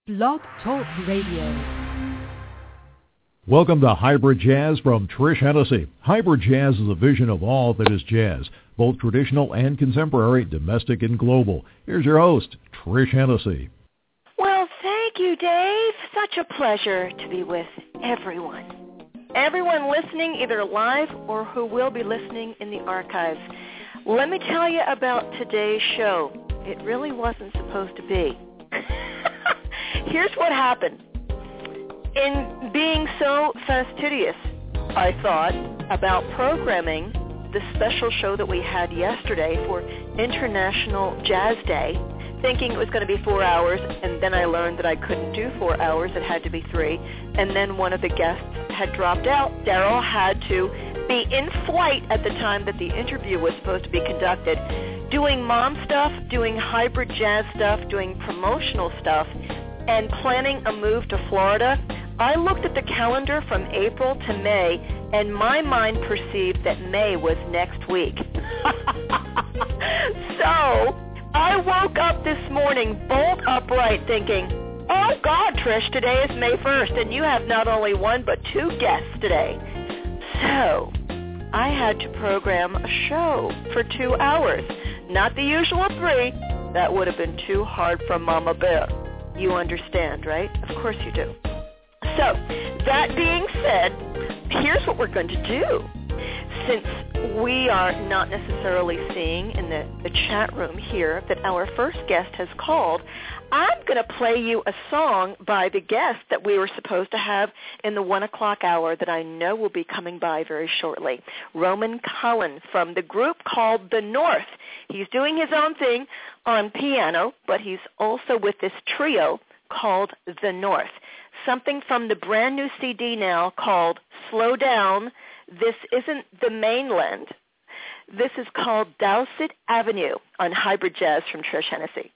Blog Talk Radio. Welcome to Hybrid Jazz from Trish Hennessy. Hybrid Jazz is a vision of all that is jazz, both traditional and contemporary, domestic and global. Here's your host, Trish Hennessy. Well, thank you, Dave. Such a pleasure to be with everyone. Everyone listening either live or who will be listening in the archives. Let me tell you about today's show. It really wasn't supposed to be. Here's what happened. In being so fastidious, I thought about programming the special show that we had yesterday for International Jazz Day, thinking it was going to be 4 hours, and then I learned that I couldn't do 4 hours, it had to be 3, and then one of the guests had dropped out. Daryl had to be in flight at the time that the interview was supposed to be conducted, doing mom stuff, doing hybrid jazz stuff, doing promotional stuff, and planning a move to Florida. I looked at the calendar from April to May, and my mind perceived that May was next week. So I woke up this morning bolt upright thinking, oh God, Trish, today is May 1st, and you have not only one but 2 guests today. So I had to program a show for 2 hours, not the usual 3. That would have been too hard for Mama Bear. You understand, right? Of course you do. So, that being said, here's what we're going to do. Since we are not necessarily seeing in the chat room here that our first guest has called, I'm going to play you a song by the guest that we were supposed to have in the 1 o'clock hour that I know will be coming by very shortly. Roman Cullen from the group called The North. He's doing his own thing on piano, but he's also with this trio called The North. Something from the brand new CD now called Slow Down. This isn't the mainland. This is called Dowsett Avenue on Hybrid Jazz from Trish Hennessy.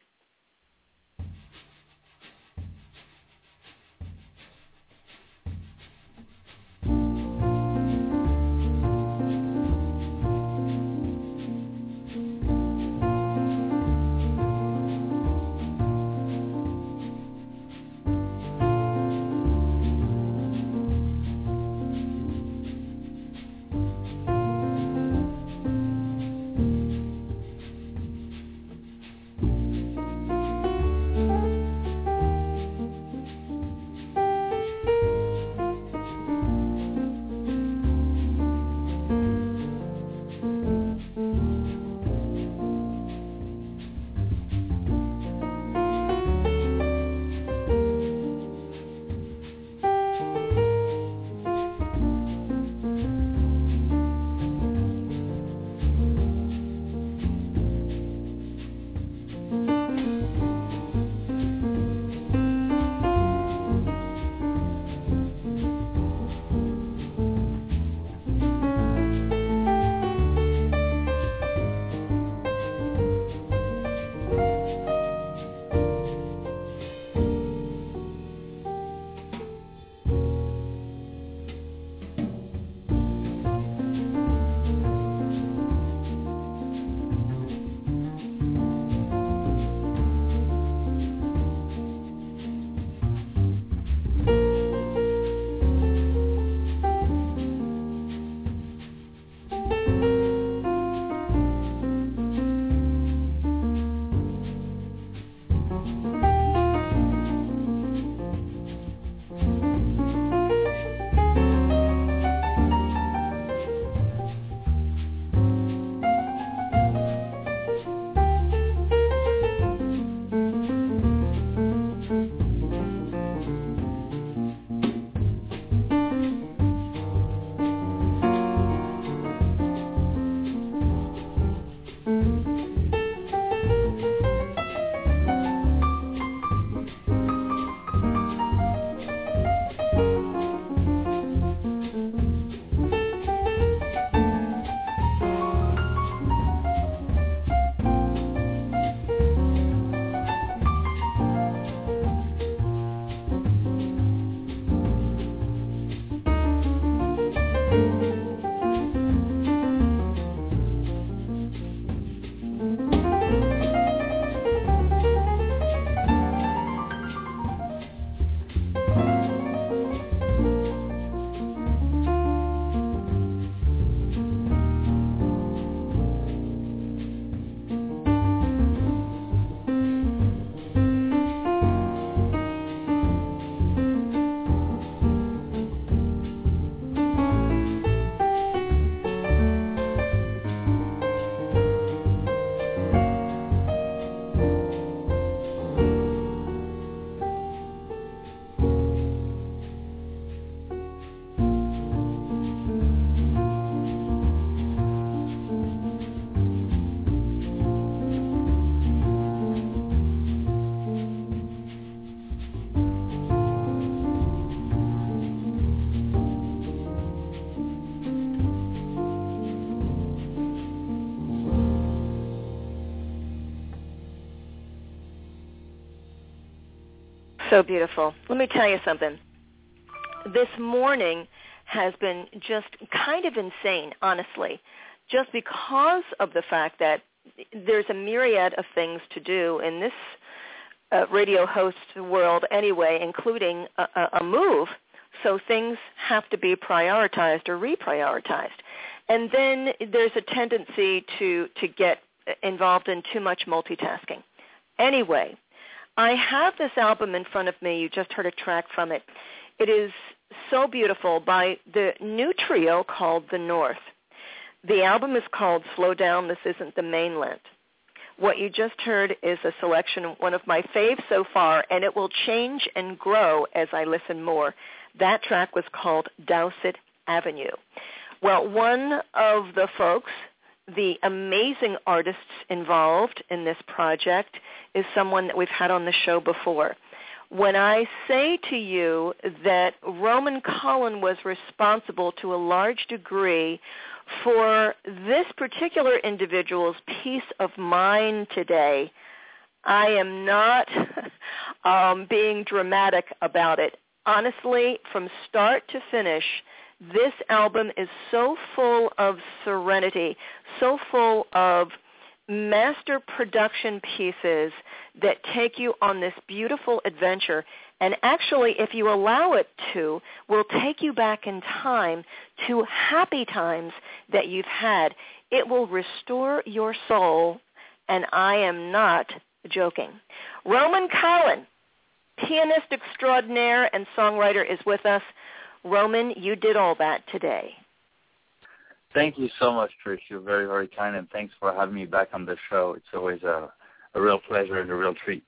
So beautiful. Let me tell you something. This morning has been just kind of insane, honestly, just because of the fact that there's a myriad of things to do in this radio host world anyway, including a move. So things have to be prioritized or reprioritized. And then there's a tendency to get involved in too much multitasking. Anyway, I have this album in front of me. You just heard a track from it. It is so beautiful by the new trio called The North. The album is called Slow Down, This Isn't the Mainland. What you just heard is a selection, one of my faves so far, and it will change and grow as I listen more. That track was called Dowsett Avenue. Well, one of the folks, the amazing artists involved in this project, is someone that we've had on the show before. When I say to you that Roman Cullen was responsible to a large degree for this particular individual's peace of mind today, I am not being dramatic about it. Honestly, from start to finish, this album is so full of serenity, so full of master production pieces that take you on this beautiful adventure, and actually, if you allow it to, will take you back in time to happy times that you've had. It will restore your soul, and I am not joking. Roman Cullen, pianist extraordinaire and songwriter, is with us. Roman, you did all that today. Thank you so much, Trish. You're very, very kind, and thanks for having me back on the show. It's always a real pleasure and a real treat.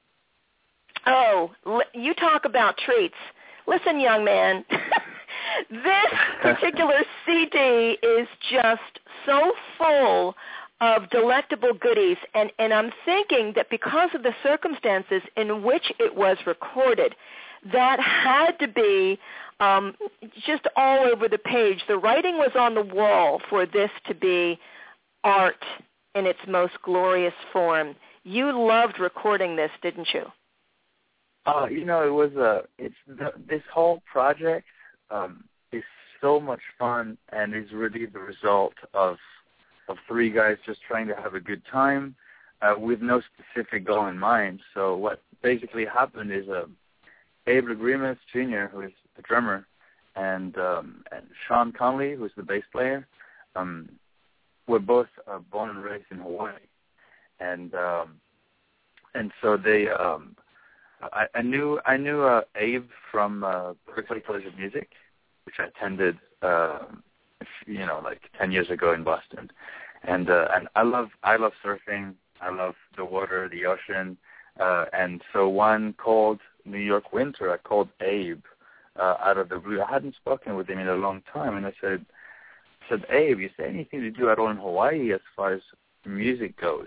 Oh, you talk about treats. Listen, young man, this particular CD is just so full of delectable goodies, and I'm thinking that because of the circumstances in which it was recorded, that had to be just all over the page. The writing was on the wall for this to be art in its most glorious form. You loved recording this, didn't you? It was this whole project is so much fun, and is really the result of three guys just trying to have a good time with no specific goal in mind. So what basically happened is Abe Legrimas Jr., who is the drummer, and Sean Conley, who's the bass player, were both born and raised in Hawaii, and so they I knew Abe from Berklee College of Music, which I attended like 10 years ago in Boston, and I love surfing. I love the water, the ocean, and so one cold New York winter, I called Abe out of the blue. I hadn't spoken with him in a long time, and I said, Abe, is there anything to do at all in Hawaii as far as music goes?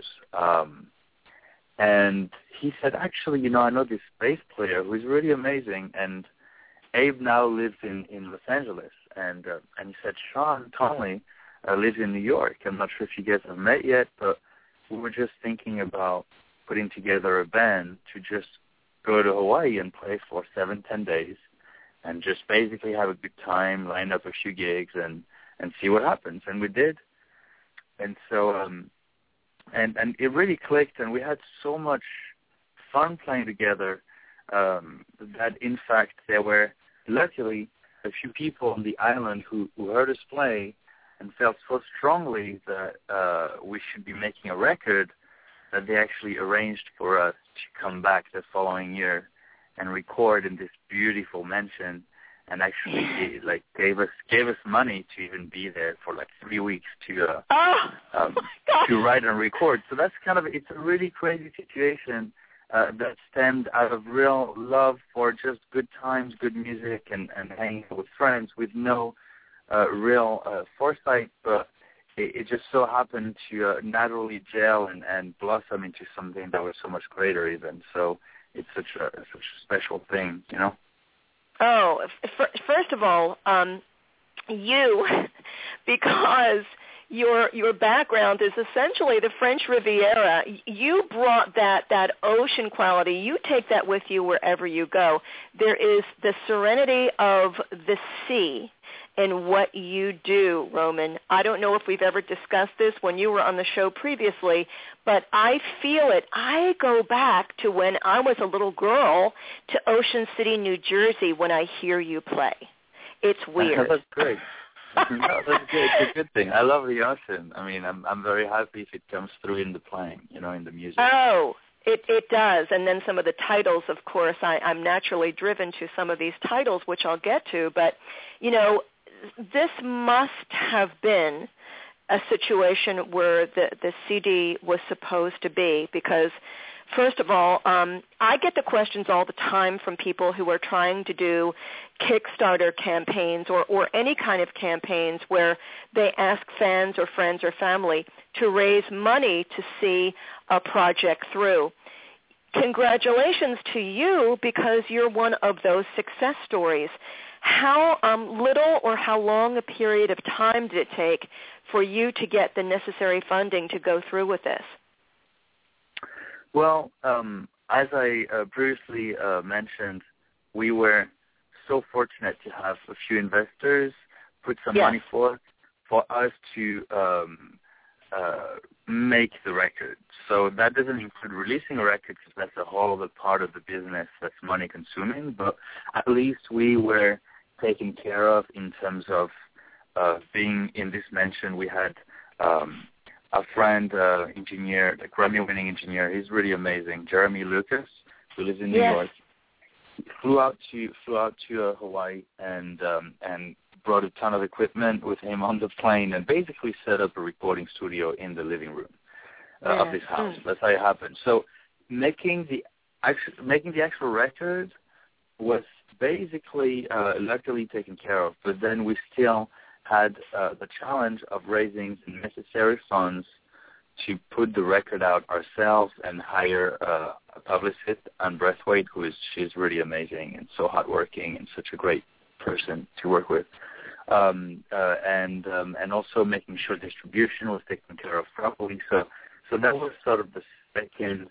And he said, actually, I know this bass player who's really amazing, and Abe now lives in Los Angeles, and he said, Sean Conley lives in New York. I'm not sure if you guys have met yet, but we were just thinking about putting together a band to just go to Hawaii and play for 7-10 days and just basically have a good time, line up a few gigs and see what happens. And we did. And so, and it really clicked, and we had so much fun playing together that, in fact, there were luckily a few people on the island who heard us play and felt so strongly that we should be making a record that they actually arranged for us to come back the following year and record in this beautiful mansion, and actually gave us money to even be there for 3 weeks to write and record. So that's it's a really crazy situation that stemmed out of real love for just good times, good music, and hanging out with friends with no real foresight, but it just so happened to naturally gel and blossom into something that was so much greater even. So it's such a special thing, Oh, first of all, you, because your background is essentially the French Riviera. You brought that ocean quality. You take that with you wherever you go. There is the serenity of the sea in what you do, Roman. I don't know if we've ever discussed this when you were on the show previously, but I feel it. I go back to when I was a little girl to Ocean City, New Jersey when I hear you play. It's weird. That's great. No, that's good. It's a good thing. I love the ocean. I mean, I'm very happy if it comes through in the playing, in the music. Oh, it does. And then some of the titles, of course, I'm naturally driven to some of these titles, which I'll get to. But, this must have been a situation where the CD was supposed to be because, first of all, I get the questions all the time from people who are trying to do Kickstarter campaigns or any kind of campaigns where they ask fans or friends or family to raise money to see a project through. Congratulations to you because you're one of those success stories. How little or how long a period of time did it take for you to get the necessary funding to go through with this? Well, as I previously mentioned, we were so fortunate to have a few investors put some money forth for us to make the record. So that doesn't include releasing a record because that's a whole other part of the business that's money consuming, but at least we were taken care of in terms of being in this mention. We had a friend, engineer, a Grammy-winning engineer. He's really amazing, Jeremy Lucas, who lives in New York. He flew out to Hawaii and brought a ton of equipment with him on the plane and basically set up a recording studio in the living room of his house. That's how it happened. So making the actual record was basically luckily taken care of, but then we still had the challenge of raising the necessary funds to put the record out ourselves and hire a publicist, Anne Breathwaite, she's really amazing and so hardworking and such a great person to work with, and also making sure distribution was taken care of properly. So that was sort of the second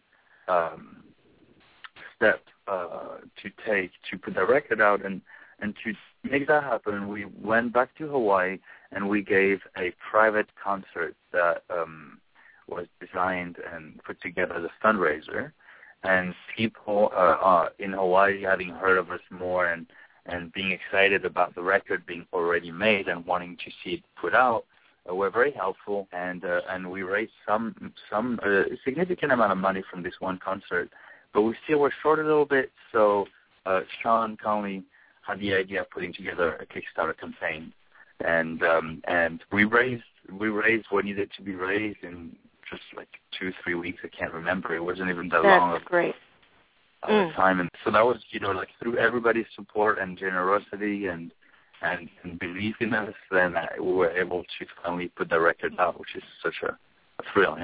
step to take to put the record out, and to make that happen, we went back to Hawaii and we gave a private concert that was designed and put together as a fundraiser. And people in Hawaii, having heard of us more and being excited about the record being already made and wanting to see it put out, were very helpful. And we raised some significant amount of money from this one concert. But we still were short a little bit, so Sean Conley had the idea of putting together a Kickstarter campaign, and we raised what needed to be raised in just like 2-3 weeks. I can't remember. It wasn't even that long. That's great. Time, and so that was through everybody's support and generosity and belief in us, then we were able to finally put the record out, which is such a thrill,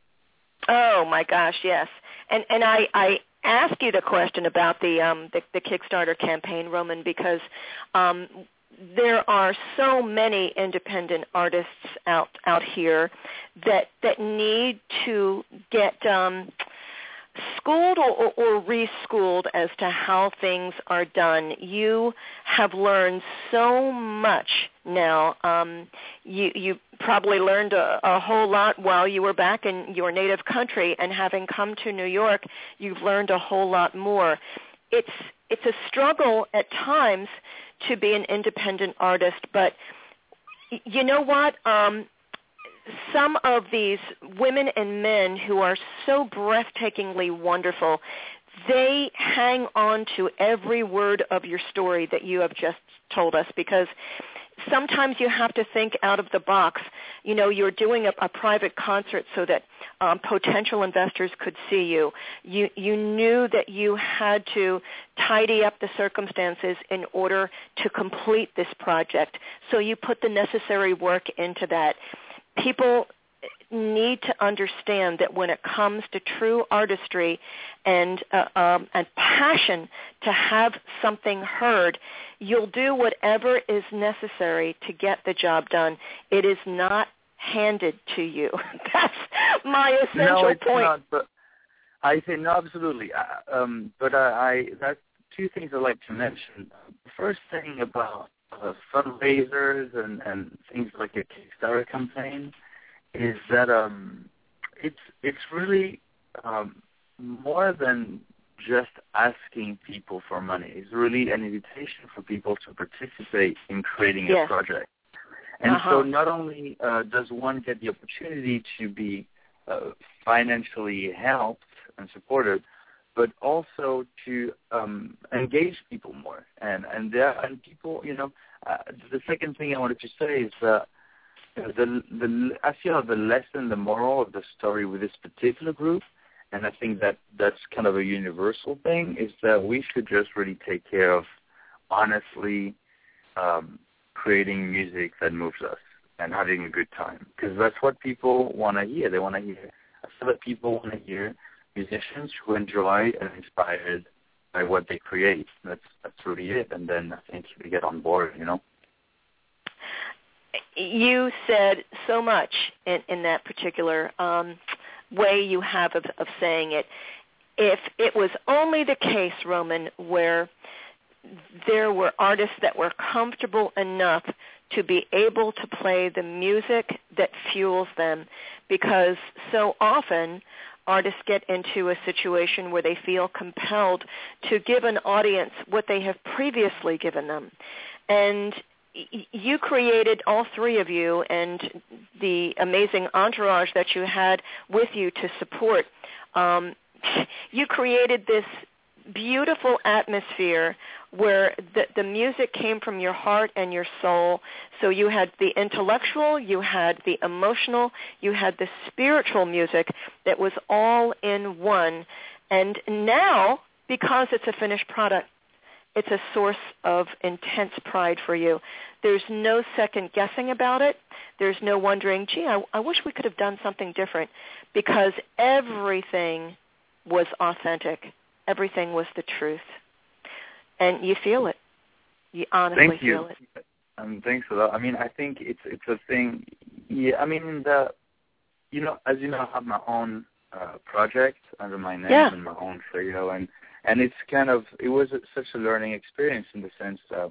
Oh my gosh, yes. And I ask you the question about the Kickstarter campaign, Roman, because there are so many independent artists out here that need to get schooled or reschooled as to how things are done. You have learned so much now. You probably learned a whole lot while you were back in your native country, and having come to New York, you've learned a whole lot more. It's a struggle at times to be an independent artist, but you know what? Some of these women and men who are so breathtakingly wonderful, they hang on to every word of your story that you have just told us, because sometimes you have to think out of the box. You're doing a private concert so that potential investors could see you. You knew that you had to tidy up the circumstances in order to complete this project, so you put the necessary work into that. People need to understand that when it comes to true artistry and passion to have something heard, you'll do whatever is necessary to get the job done. It is not handed to you. That's my essential no, it's point. Not, but I think no, absolutely. But I that's two things I'd like to mention. The first thing about fundraisers and things like a Kickstarter campaign is that it's really more than just asking people for money. It's really an invitation for people to participate in creating a project. And so not only does one get the opportunity to be financially helped and supported, but also to engage people more. And people, the second thing I wanted to say is that I feel the lesson, the moral of the story with this particular group, and I think that that's kind of a universal thing, is that we should just really take care of honestly creating music that moves us and having a good time, because that's what people want to hear. They want to hear. I feel that people want to hear musicians who enjoy and are inspired by what they create. That's really it. And then I think we get on board, You said so much in that particular way you have of saying it. If it was only the case, Roman, where there were artists that were comfortable enough to be able to play the music that fuels them, because so often artists get into a situation where they feel compelled to give an audience what they have previously given them. And you created, all three of you, and the amazing entourage that you had with you to support, you created this beautiful atmosphere where the music came from your heart and your soul. So you had the intellectual, you had the emotional, you had the spiritual music that was all in one. And now, because it's a finished product, it's a source of intense pride for you. There's no second guessing about it. There's no wondering, gee, I wish we could have done something different, because everything was authentic. Everything was the truth. And you feel it. You honestly feel it. Thanks for that. I mean, I think it's a thing. Yeah, I mean, as you know, I have my own project under my name and my own trio, and it's it was such a learning experience in the sense that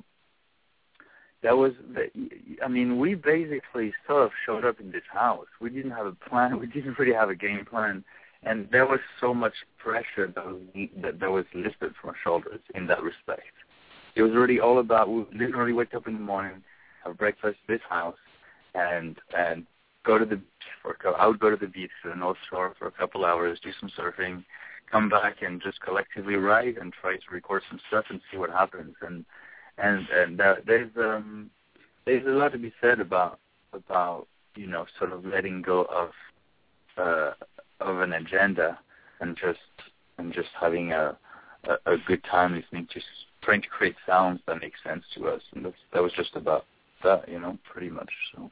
we basically sort of showed up in this house. We didn't have a plan. We didn't really have a game plan. And there was so much pressure that was lifted from our shoulders in that respect. It was really all about, we literally wake up in the morning, have breakfast at this house, and go to the beach. I would go to the beach to the North Shore for a couple hours, do some surfing, come back and just collectively write and try to record some stuff and see what happens. And there's a lot to be said about sort of letting go of an agenda and just having a good time listening to, trying to create sounds that make sense to us. And that was just about that, pretty much. So.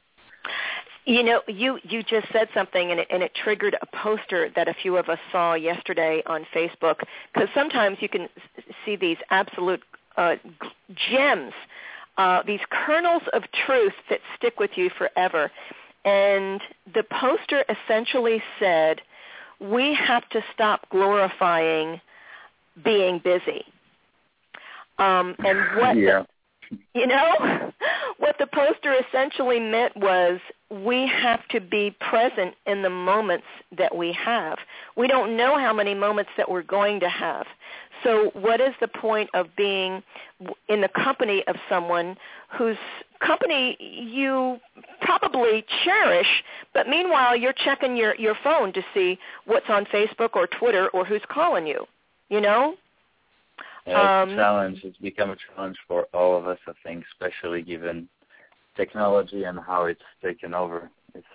You just said something, and it triggered a poster that a few of us saw yesterday on Facebook, because sometimes you can see these absolute gems, these kernels of truth that stick with you forever. And the poster essentially said, we have to stop glorifying being busy. And what what the poster essentially meant was, we have to be present in the moments that we have. We don't know how many moments that we're going to have. So what is the point of being in the company of someone whose company you probably cherish, but meanwhile you're checking your phone to see what's on Facebook or Twitter or who's calling you, Yeah, it's a challenge. It's become a challenge for all of us, I think, especially given technology and how it's taken over. It's,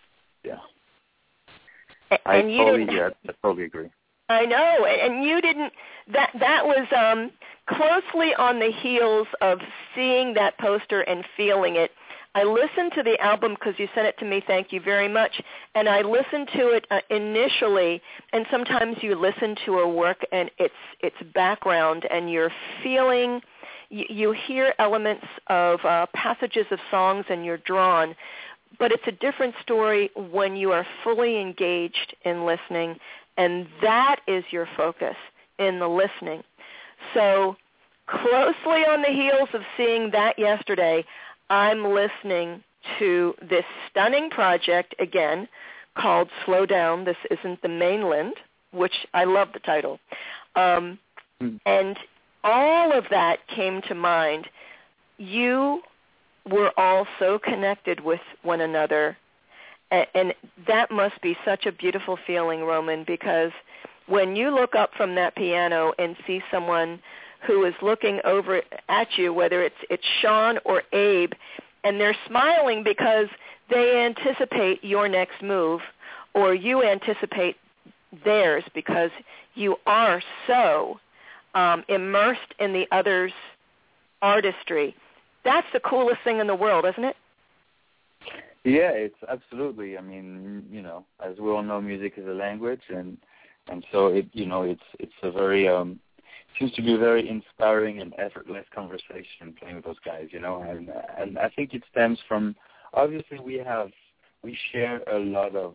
I totally agree. I know, and you didn't. That was closely on the heels of seeing that poster and feeling it. I listened to the album because you sent it to me. Thank you very much. And I listened to it initially. And sometimes you listen to a work and its background, and you're feeling. You hear elements of passages of songs, and you're drawn. but it's a different story when you are fully engaged in listening, and that is your focus in the listening. So closely on the heels of seeing that yesterday, I'm listening to this stunning project again called Slow Down, This Isn't the Mainland, which I love the title. And all of that came to mind. You were all so connected with one another, and that must be such a beautiful feeling, Roman, because when you look up from that piano and see someone who is looking over at you, whether it's Sean or Abe, and they're smiling because they anticipate your next move, or you anticipate theirs because you are so immersed in the other's artistry. That's the coolest thing in the world, isn't it? Yeah, it's absolutely. I mean, as we all know, music is a language, and so it's a very seems to be a very inspiring and effortless conversation playing with those guys, and I think it stems from, obviously we share a lot of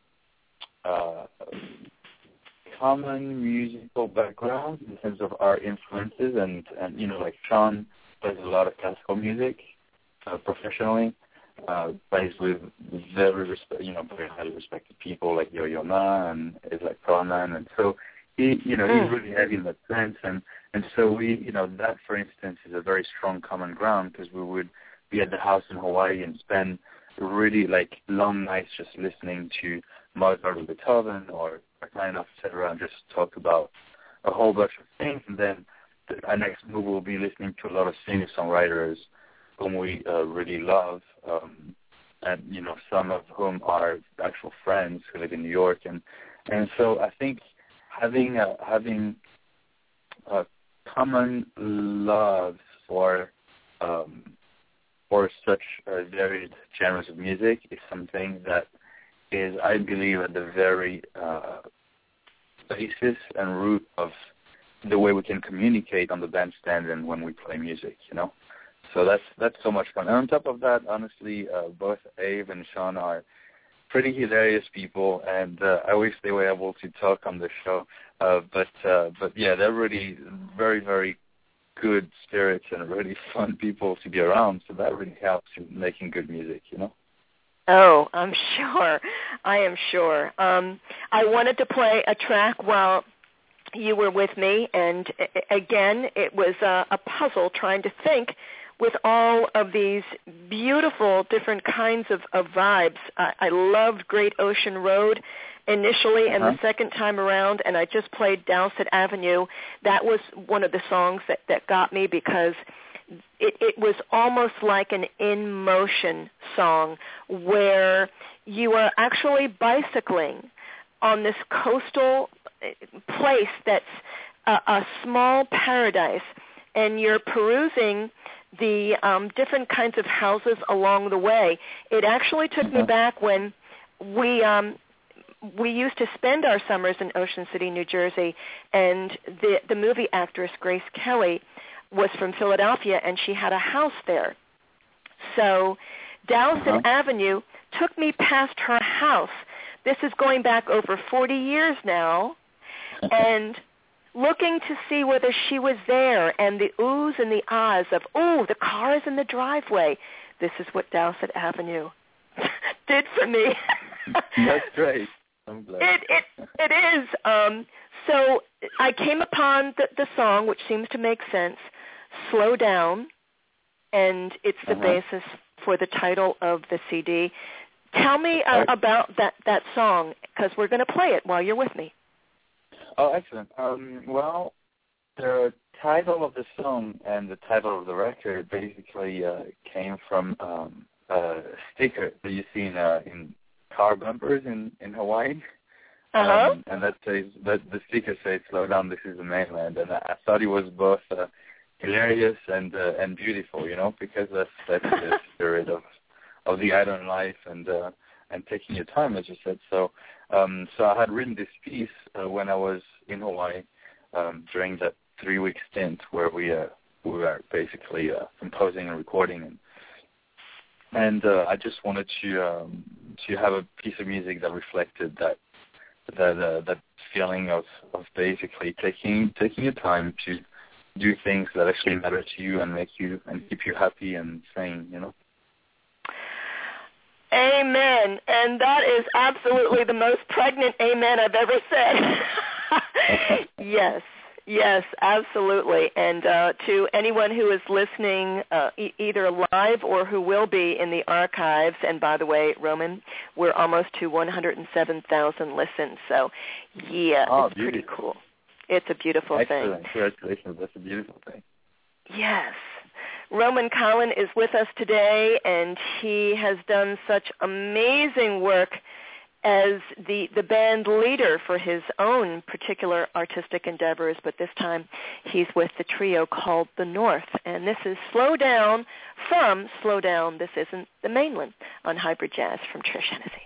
common musical backgrounds in terms of our influences, and like Sean plays a lot of classical music professionally, plays with very highly respected people like Yo-Yo Ma and Isaac Perlman, and so he's really heavy in that sense, and so we, that for instance is a very strong common ground, because we would be at the house in Hawaii and spend really like long nights just listening to Mozart or Beethoven or Rachmaninoff, etc., and just talk about a whole bunch of things, and then our next move will be listening to a lot of singer-songwriters whom we really love, and some of whom are actual friends who live in New York, and so I think having a common love for such varied genres of music is something that is, I believe, at the very basis and root of the way we can communicate on the bandstand and when we play music, So that's so much fun. And on top of that, honestly, both Abe and Sean are pretty hilarious people, and I wish they were able to talk on the show. But yeah, they're really very, very good spirits and really fun people to be around. So that really helps in making good music, Oh, I'm sure. I am sure. I wanted to play a track while you were with me, and again, it was a puzzle trying to think with all of these beautiful different kinds of vibes. I loved Great Ocean Road initially, and the second time around, and I just played Dowsett Avenue. That was one of the songs that got me, because it was almost like an in-motion song where you are actually bicycling on this coastal place that's a small paradise, and you're perusing the different kinds of houses along the way. It actually took me back when we used to spend our summers in Ocean City, New Jersey, and the movie actress Grace Kelly was from Philadelphia, and she had a house there. So Dowsett Avenue took me past her house. This is going back over 40 years now, and looking to see whether she was there, and the oohs and the ahs of, the car is in the driveway. This is what Dowsett Avenue did for me. That's great. I'm glad. It is. So I came upon the song, which seems to make sense, Slow Down, and it's the basis for the title of the CD. Tell me about that song, because we're going to play it while you're with me. Oh, excellent. Well, the title of the song and the title of the record basically came from a sticker that you see in car bumpers in Hawaii. And that says, that the sticker says, "Slow down, this is the mainland." And I thought it was both hilarious and beautiful, because that's the spirit of the island life and taking your time, as you said. So I had written this piece when I was in Hawaii during that 3-week stint where we were basically composing and recording. And I just wanted to have a piece of music that reflected that feeling of basically taking your time to do things that actually matter to you and make you and keep you happy and sane, you know. Amen. And that is absolutely the most pregnant amen I've ever said. Yes, absolutely. And to anyone who is listening either live or who will be in the archives, and by the way, Roman, we're almost to 107,000 listens. So, yeah, it's beautiful. Pretty cool. It's a beautiful Excellent. thing. Congratulations. That's a beautiful thing. Yes. Roman Collin is with us today, and he has done such amazing work as the band leader for his own particular artistic endeavors, but this time he's with the trio called The North. And this is Slow Down from Slow Down, This Isn't the Mainland on Hybrid Jazz from Trish Hennessy.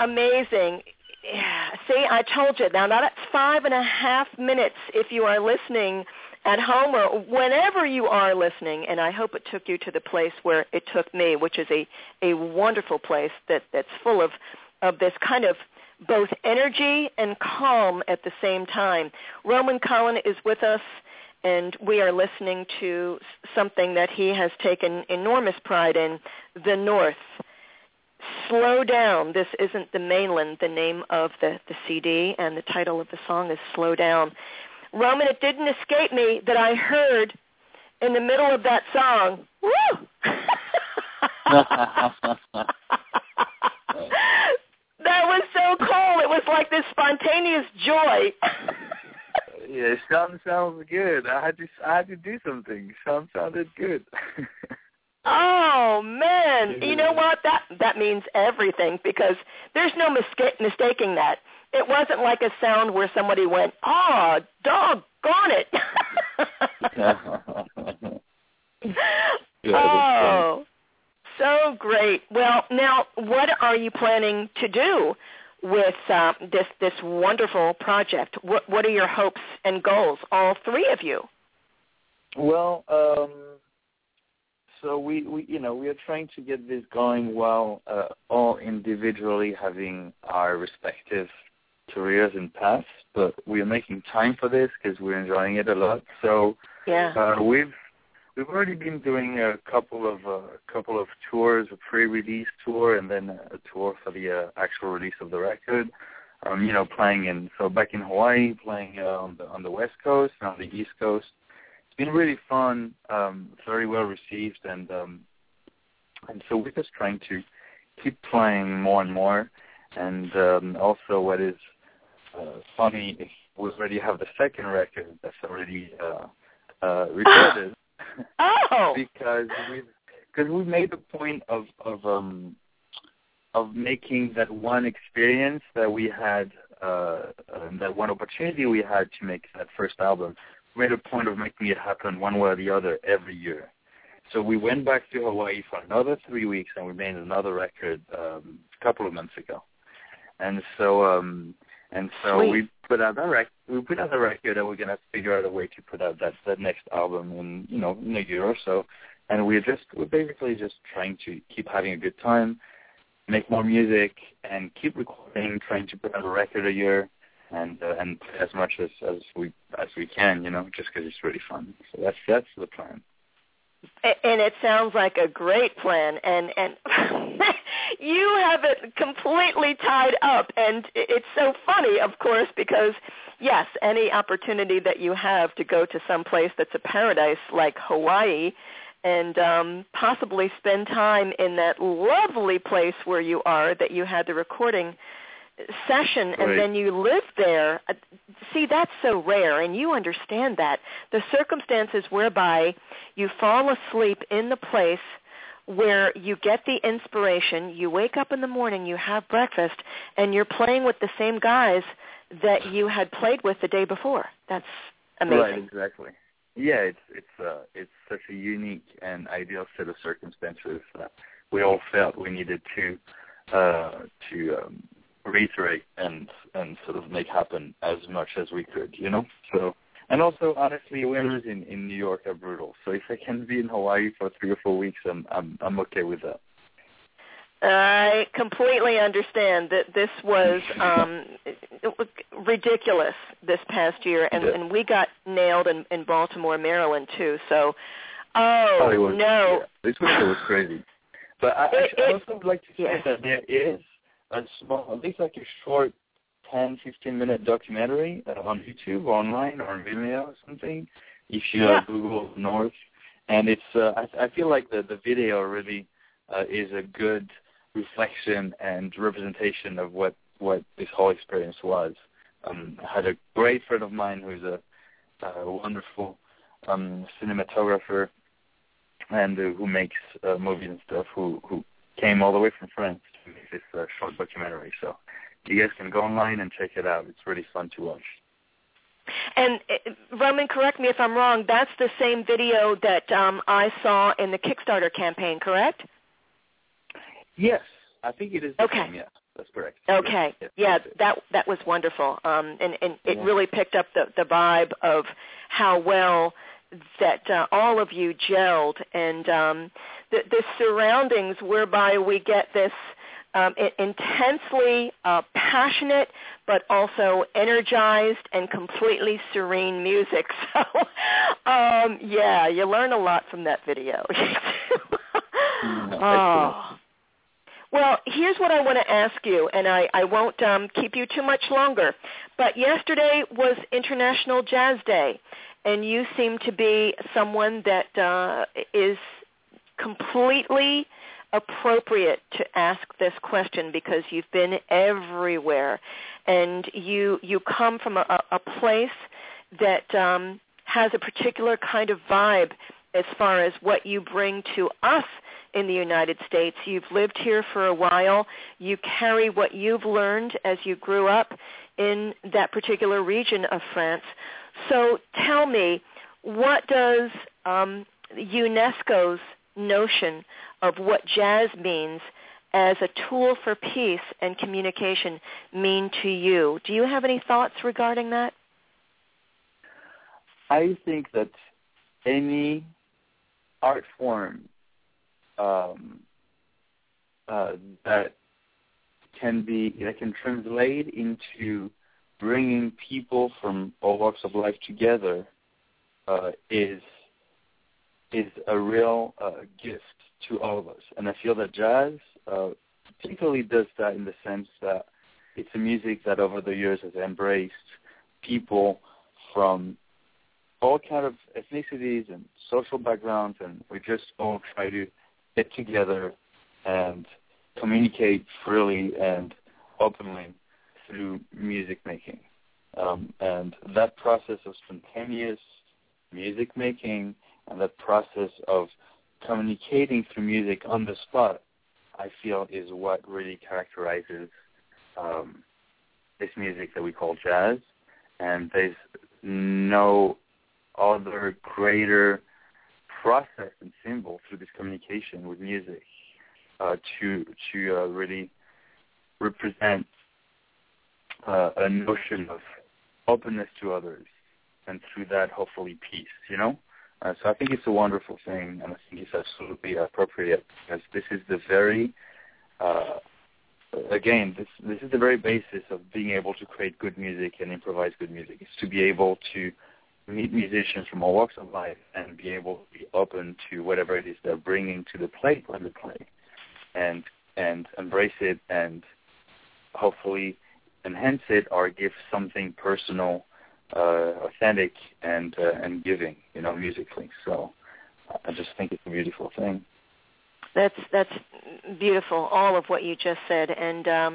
amazing. Yeah, see, I told you. Now that's 5.5 minutes if you are listening at home or whenever you are listening, and I hope it took you to the place where it took me, which is a wonderful place that's full of this kind of both energy and calm at the same time. Roman Cullen is with us, and we are listening to something that he has taken enormous pride in, The North. Slow Down. This isn't the mainland, the name of the CD, and the title of the song is Slow Down. Roman, it didn't escape me that I heard in the middle of that song, woo! That was so cool. It was like this spontaneous joy. Yeah, Sean sounds good. I had to do something. Sean sounded good. Oh, man. You know what? That means everything, because there's no mistaking that. It wasn't like a sound where somebody went, oh, doggone it. Oh, so great. Well, now, what are you planning to do with this wonderful project? What are your hopes and goals, all three of you? Well, so we are trying to get this going while all individually having our respective careers and paths, but we are making time for this because we're enjoying it a lot. So yeah. We've already been doing a couple of tours, a pre-release tour, and then a tour for the actual release of the record. Playing back in Hawaii, playing on the West Coast and on the East Coast. It's been really fun, very well received, and so we're just trying to keep playing more and more. And also, what is funny, we already have the second record that's already recorded. Oh, because we made a point of making that one experience that we had, that one opportunity we had to make that first album. We made a point of making it happen one way or the other every year. So we went back to Hawaii for another 3 weeks, and we made another record a couple of months ago. And so we put out the record, and we're gonna figure out a way to put out that next album in a year or so. And we're basically just trying to keep having a good time, make more music, and keep recording, trying to put out a record a year, and play as much as we can, just because it's really fun. So that's the plan. And it sounds like a great plan, and you have it completely tied up, and it's so funny, of course, because, yes, any opportunity that you have to go to some place that's a paradise like Hawaii and possibly spend time in that lovely place where you are, that you had the recording session, and then you live there. See, that's so rare, and you understand that. The circumstances whereby you fall asleep in the place where you get the inspiration, you wake up in the morning, you have breakfast, and you're playing with the same guys that you had played with the day before. That's amazing. Right, exactly. Yeah, it's such a unique and ideal set of circumstances that we all felt we needed to reiterate and sort of make happen as much as we could, So, and also, honestly, winters in New York are brutal. So if I can be in Hawaii for 3 or 4 weeks, I'm okay with that. I completely understand that this was ridiculous this past year, and we got nailed in Baltimore, Maryland, too. So, no. Yeah, this winter was crazy. But I also would like to say that there is a small, at least like a short 10, 15-minute documentary on YouTube or online or on Vimeo or something, if you Google North. And it's I feel like the video really is a good reflection and representation of what this whole experience was. I had a great friend of mine who's a wonderful cinematographer and who makes movies and stuff, who came all the way from France to make this short documentary. So you guys can go online and check it out. It's really fun to watch. And Roman, correct me if I'm wrong, that's the same video that I saw in the Kickstarter campaign, correct? Yes, I think it is the same, yeah. That's correct. Okay. Yeah, that was wonderful. And it really picked up the vibe of how well that all of you gelled, and the surroundings whereby we get this intensely passionate but also energized and completely serene music. So, you learn a lot from that video. Well, here's what I want to ask you, and I won't keep you too much longer. But yesterday was International Jazz Day, and you seem to be someone that is completely appropriate to ask this question because you've been everywhere, and you come from a place that has a particular kind of vibe as far as what you bring to us in the United States. You've lived here for a while. You carry what you've learned as you grew up in that particular region of France. So tell me, what does UNESCO's notion of what jazz means as a tool for peace and communication mean to you? Do you have any thoughts regarding that? I think that any art form that can translate into bringing people from all walks of life together is a real gift to all of us. And I feel that jazz particularly does that in the sense that it's a music that over the years has embraced people from all kind of ethnicities and social backgrounds, and we just all try to get together and communicate freely and openly through music making. And that process of spontaneous music making and that process of communicating through music on the spot, I feel, is what really characterizes this music that we call jazz. And there's no other greater process and symbol through this communication with music to really represent a notion of openness to others, and through that, hopefully, peace, So I think it's a wonderful thing, and I think it's absolutely appropriate, because this is the very, this is the very basis of being able to create good music and improvise good music. It's to be able to meet musicians from all walks of life and be able to be open to whatever it is they're bringing to the plate when they play, and embrace it and hopefully enhance it or give something personal, authentic, and giving, musically. So I just think it's a beautiful thing. That's beautiful, all of what you just said. And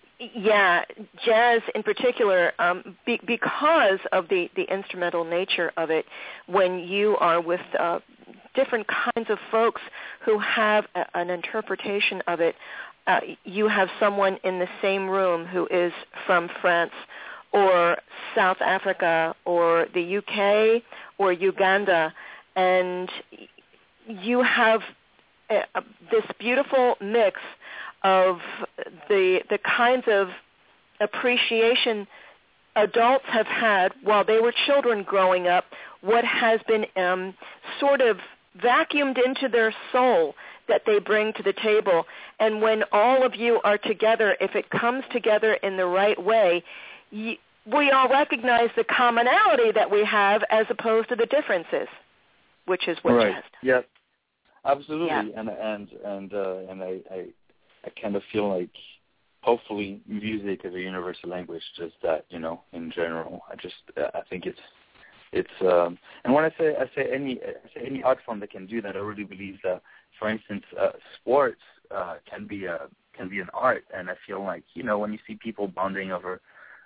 jazz in particular, because of the instrumental nature of it, when you are with different kinds of folks who have an interpretation of it, you have someone in the same room who is from France or South Africa or the UK or Uganda, and you have this beautiful mix of the kinds of appreciation adults have had while they were children growing up, what has been sort of vacuumed into their soul that they bring to the table. And when all of you are together, if it comes together in the right way, we all recognize the commonality that we have as opposed to the differences, which is what jazz does. Yes, absolutely. Yeah. And I kind of feel like hopefully music as a universal language does that, in general. I think it's and when I say any art form that can do that, I really believe that, for instance, sports can be an art, and I feel like, when you see people bonding over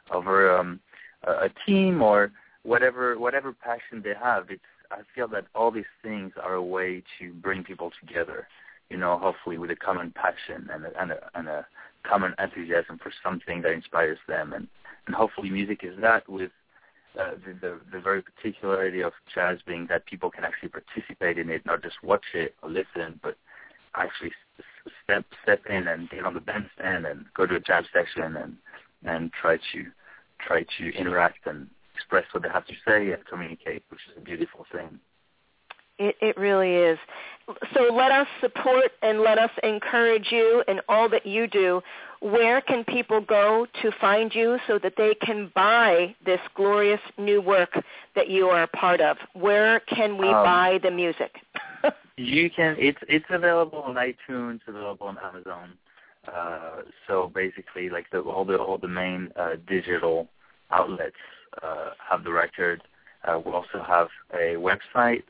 a team or whatever passion they have, I feel that all these things are a way to bring people together, hopefully with a common passion and a common enthusiasm for something that inspires them, and hopefully music is that, with the very particularity of jazz being that people can actually participate in it, not just watch it or listen, but actually step in and get on the bandstand and go to a jam session and try to interact and express what they have to say and communicate, which is a beautiful thing. It really is. So let us support and let us encourage you in all that you do. Where can people go to find you so that they can buy this glorious new work that you are a part of? Where can we buy the music? You can. It's available on iTunes, available on Amazon. So basically, like all the main digital outlets have the record. We also have a website.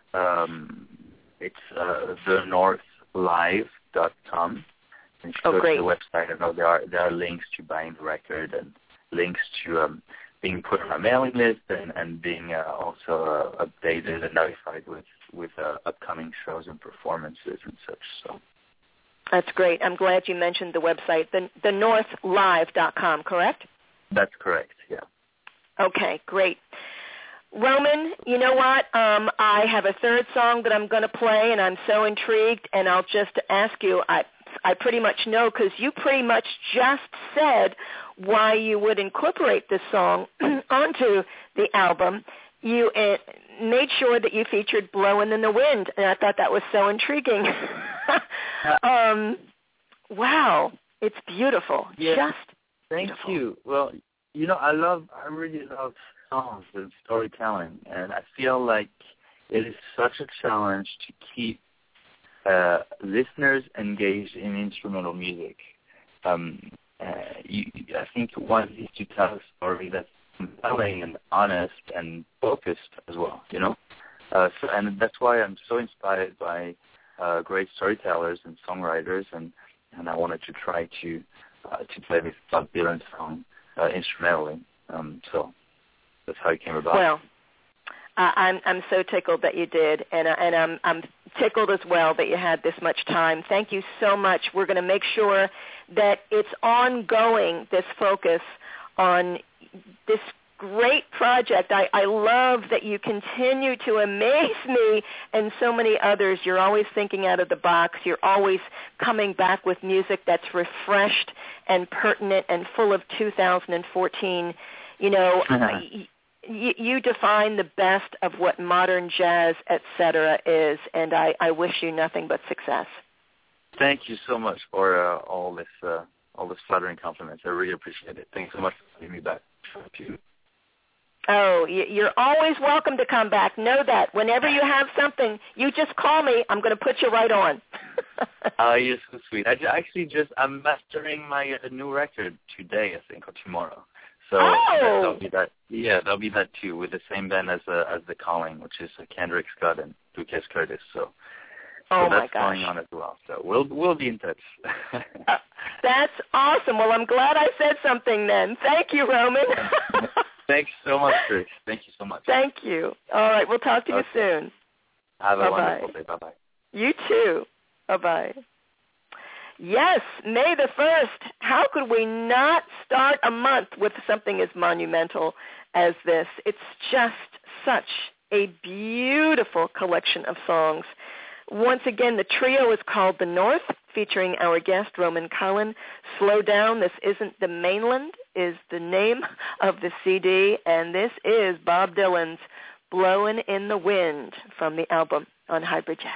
It's thenorthlive.com. And if you go to the website, I know there are links to buying the record and links to being put on a mailing list and being also updated and notified with upcoming shows and performances and such. So that's great. I'm glad you mentioned the website, thenorthlive.com, correct? That's correct, yeah. Okay, great. Roman, you know what? I have a third song that I'm going to play, and I'm so intrigued, and I'll just ask you, I pretty much know because you pretty much just said why you would incorporate this song onto the album. You made sure that you featured Blowin' in the Wind, and I thought that was so intriguing. Wow, it's beautiful. Yeah. Just Thank beautiful. you. Well, you know, I really love songs and storytelling, and I feel like it is such a challenge to keep listeners engaged in instrumental music. I think one needs to tell a story that's compelling and honest and focused as well, you know? And that's why I'm so inspired by great storytellers and songwriters, and I wanted to try to play this Bob Dylan song instrumentally. So that's how it came about. Well, I'm so tickled that you did, and I'm tickled as well that you had this much time. Thank you so much. We're going to make sure that it's ongoing, this focus on this great project. I love that you continue to amaze me and so many others. You're always thinking out of the box. You're always coming back with music that's refreshed and pertinent and full of 2014. You know, you define the best of what modern jazz, etc., is, and I wish you nothing but success. Thank you so much for all this flattering compliments. I really appreciate it. Thanks so much for having me back. Oh, you're always welcome to come back. Know that. Whenever you have something, you just call me. I'm going to put you right on. You're so sweet. I'm mastering my new record today, I think, or tomorrow. So that'll be that. Yeah, that'll be that too, with the same band as The Calling, which is Kendrick Scott and Lucas Curtis. So that's going on as well. So we'll be in touch. That's awesome. Well, I'm glad I said something then. Thank you, Roman. Thanks so much, Trish. Thank you so much. Thank you. All right, we'll talk to you soon. Have a wonderful day. Bye-bye. You too. Bye-bye. Yes, May the 1st. How could we not start a month with something as monumental as this? It's just such a beautiful collection of songs. Once again, the trio is called The North, featuring our guest, Roman Cullen. Slow Down, This Isn't the Mainland is the name of the CD, and this is Bob Dylan's Blowin' in the Wind from the album on Hybrid Jazz.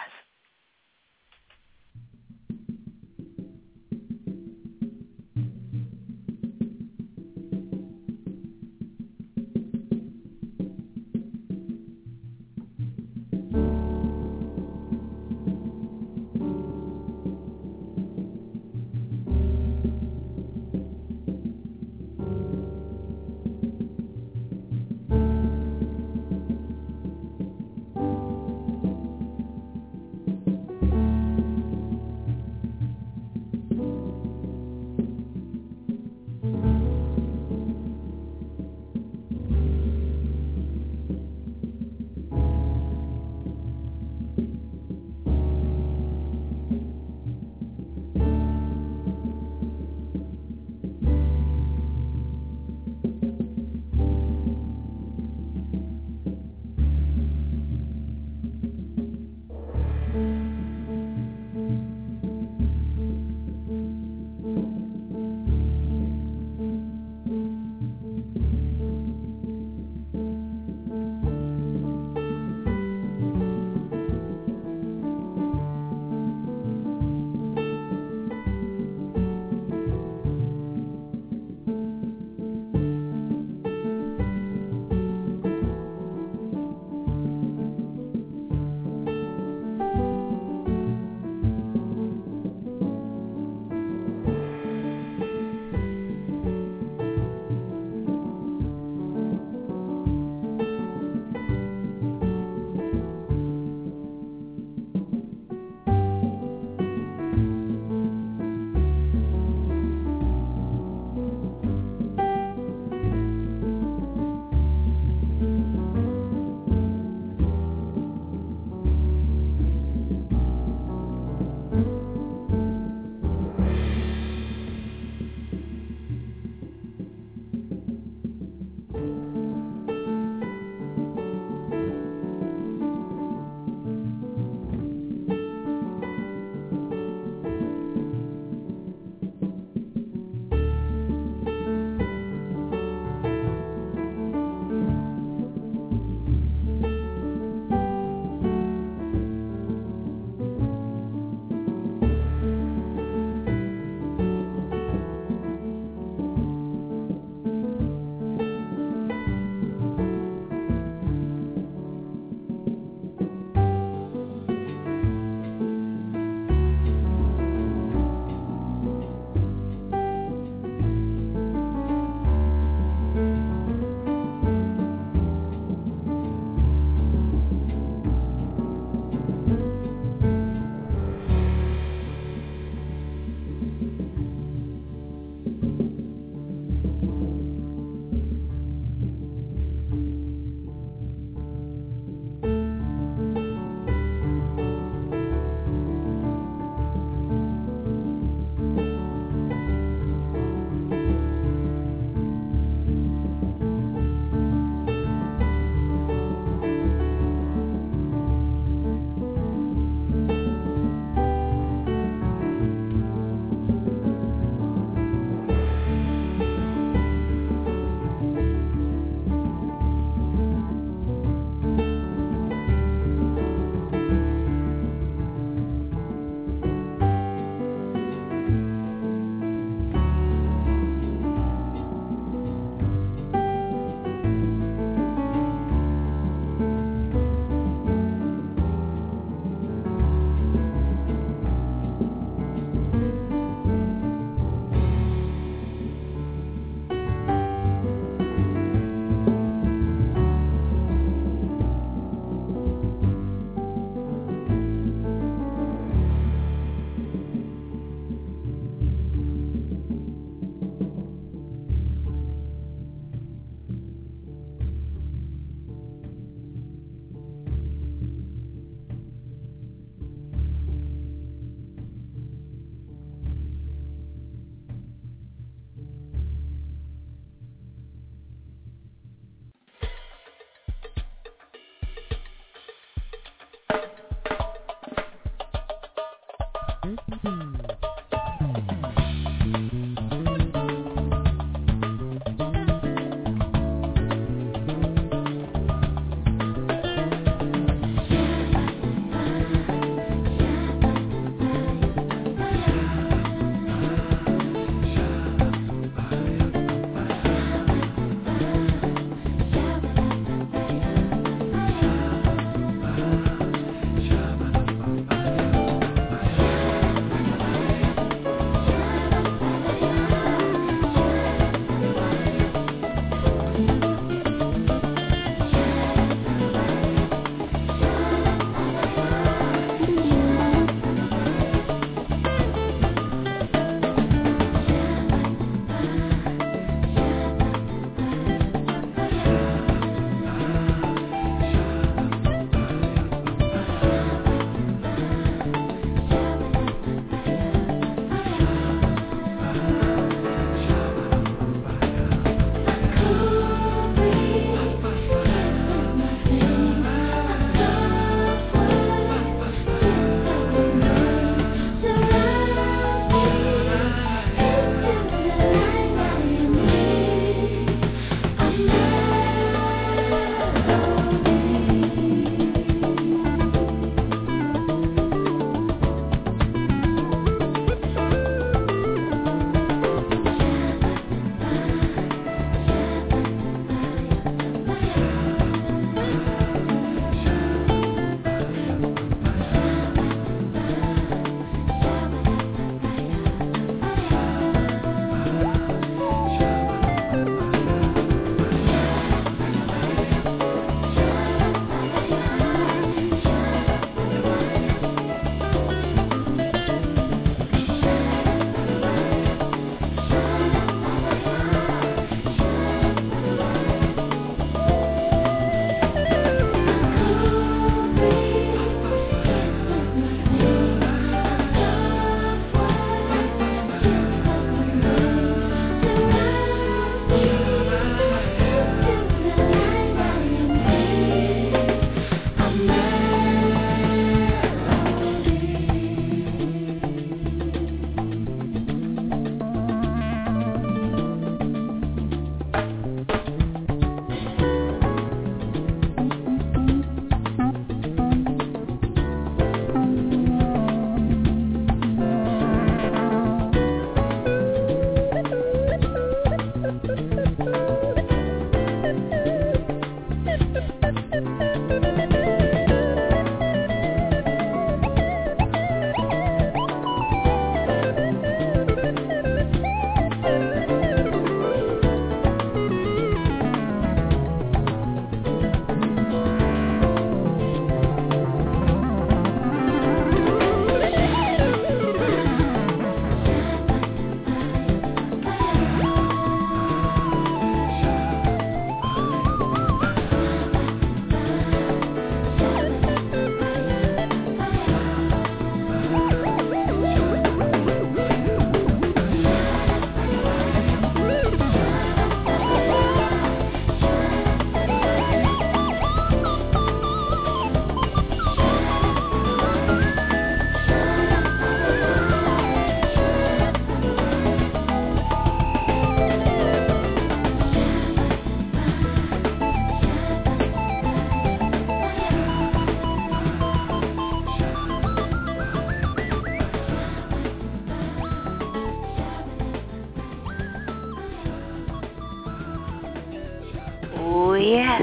Oh, yes.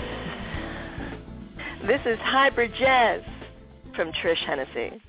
This is Hybrid Jazz from Trish Hennessy.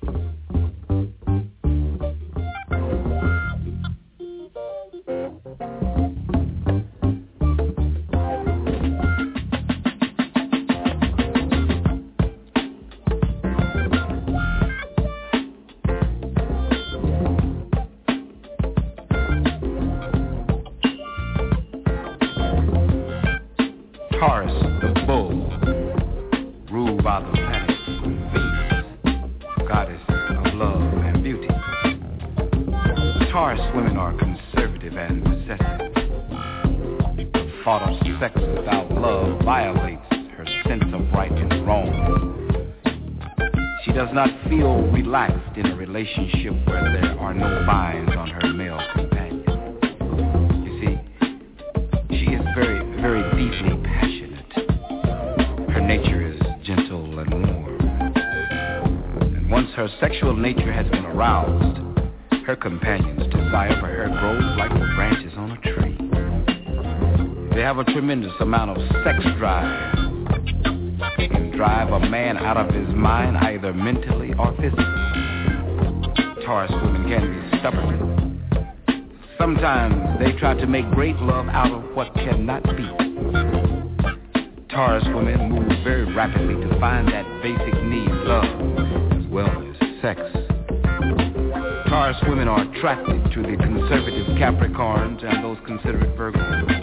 Taurus, the bull, ruled by the planet Venus, goddess of love and beauty. Taurus women are conservative and possessive. The thought of sex without love violates her sense of right and wrong. She does not feel relaxed in a relationship where there are no binds on her male companion. You see, she is very, very deeply passionate. Her nature is gentle and warm. And once her sexual nature has been aroused, her companion's desire for her grows like the branches on a tree. They have a tremendous amount of sex drive. They can drive a man out of his mind either mentally or physically. Taurus women can be stubborn. Sometimes they try to make great love out of what cannot be. Taurus women move very rapidly to find that basic need, love, as well as sex. Taurus women are attracted to the conservative Capricorns and those considerate Virgos.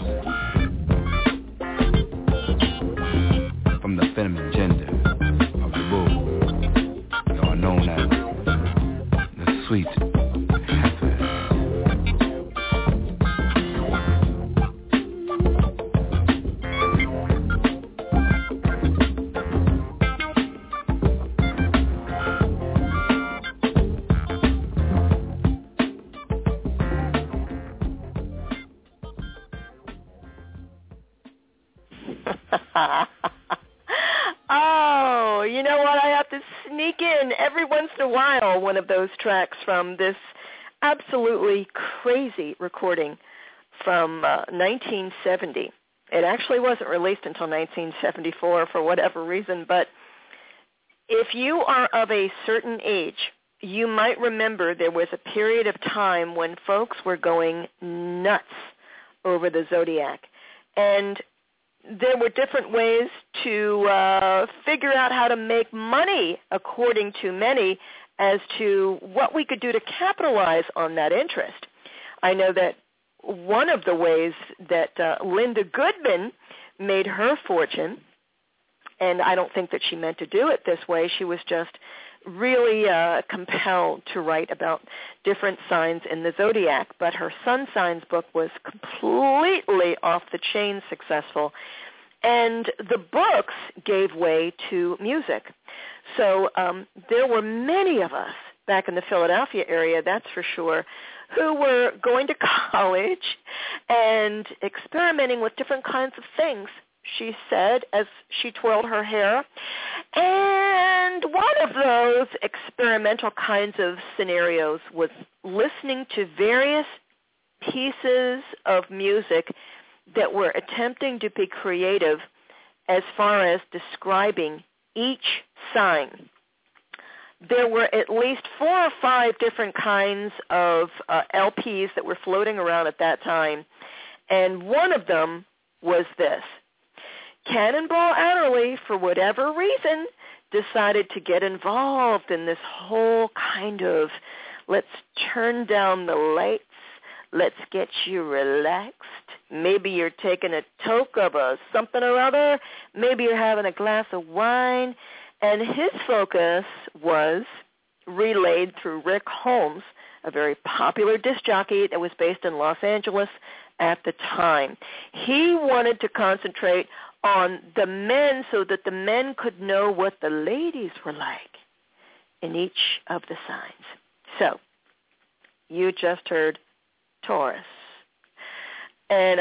From the feminine gender of the bull, they are known as the sweet heifers. Oh, you know what? I have to sneak in every once in a while one of those tracks from this absolutely crazy recording from 1970. It actually wasn't released until 1974 for whatever reason, but if you are of a certain age, you might remember there was a period of time when folks were going nuts over the Zodiac. And there were different ways to figure out how to make money, according to many, as to what we could do to capitalize on that interest. I know that one of the ways that Linda Goodman made her fortune, and I don't think that she meant to do it this way, she was just really compelled to write about different signs in the zodiac, but her sun signs book was completely off the chain successful, and the books gave way to music. So there were many of us back in the Philadelphia area, that's for sure, who were going to college and experimenting with different kinds of things, she said, as she twirled her hair. And one of those experimental kinds of scenarios was listening to various pieces of music that were attempting to be creative as far as describing each sign. There were at least 4 or 5 different kinds of LPs that were floating around at that time, and one of them was this. Cannonball Adderley, for whatever reason, decided to get involved in this whole kind of let's turn down the lights, let's get you relaxed. Maybe you're taking a toke of a something or other. Maybe you're having a glass of wine. And his focus was relayed through Rick Holmes, a very popular disc jockey that was based in Los Angeles at the time. He wanted to concentrate on the men so that the men could know what the ladies were like in each of the signs. So you just heard Taurus. And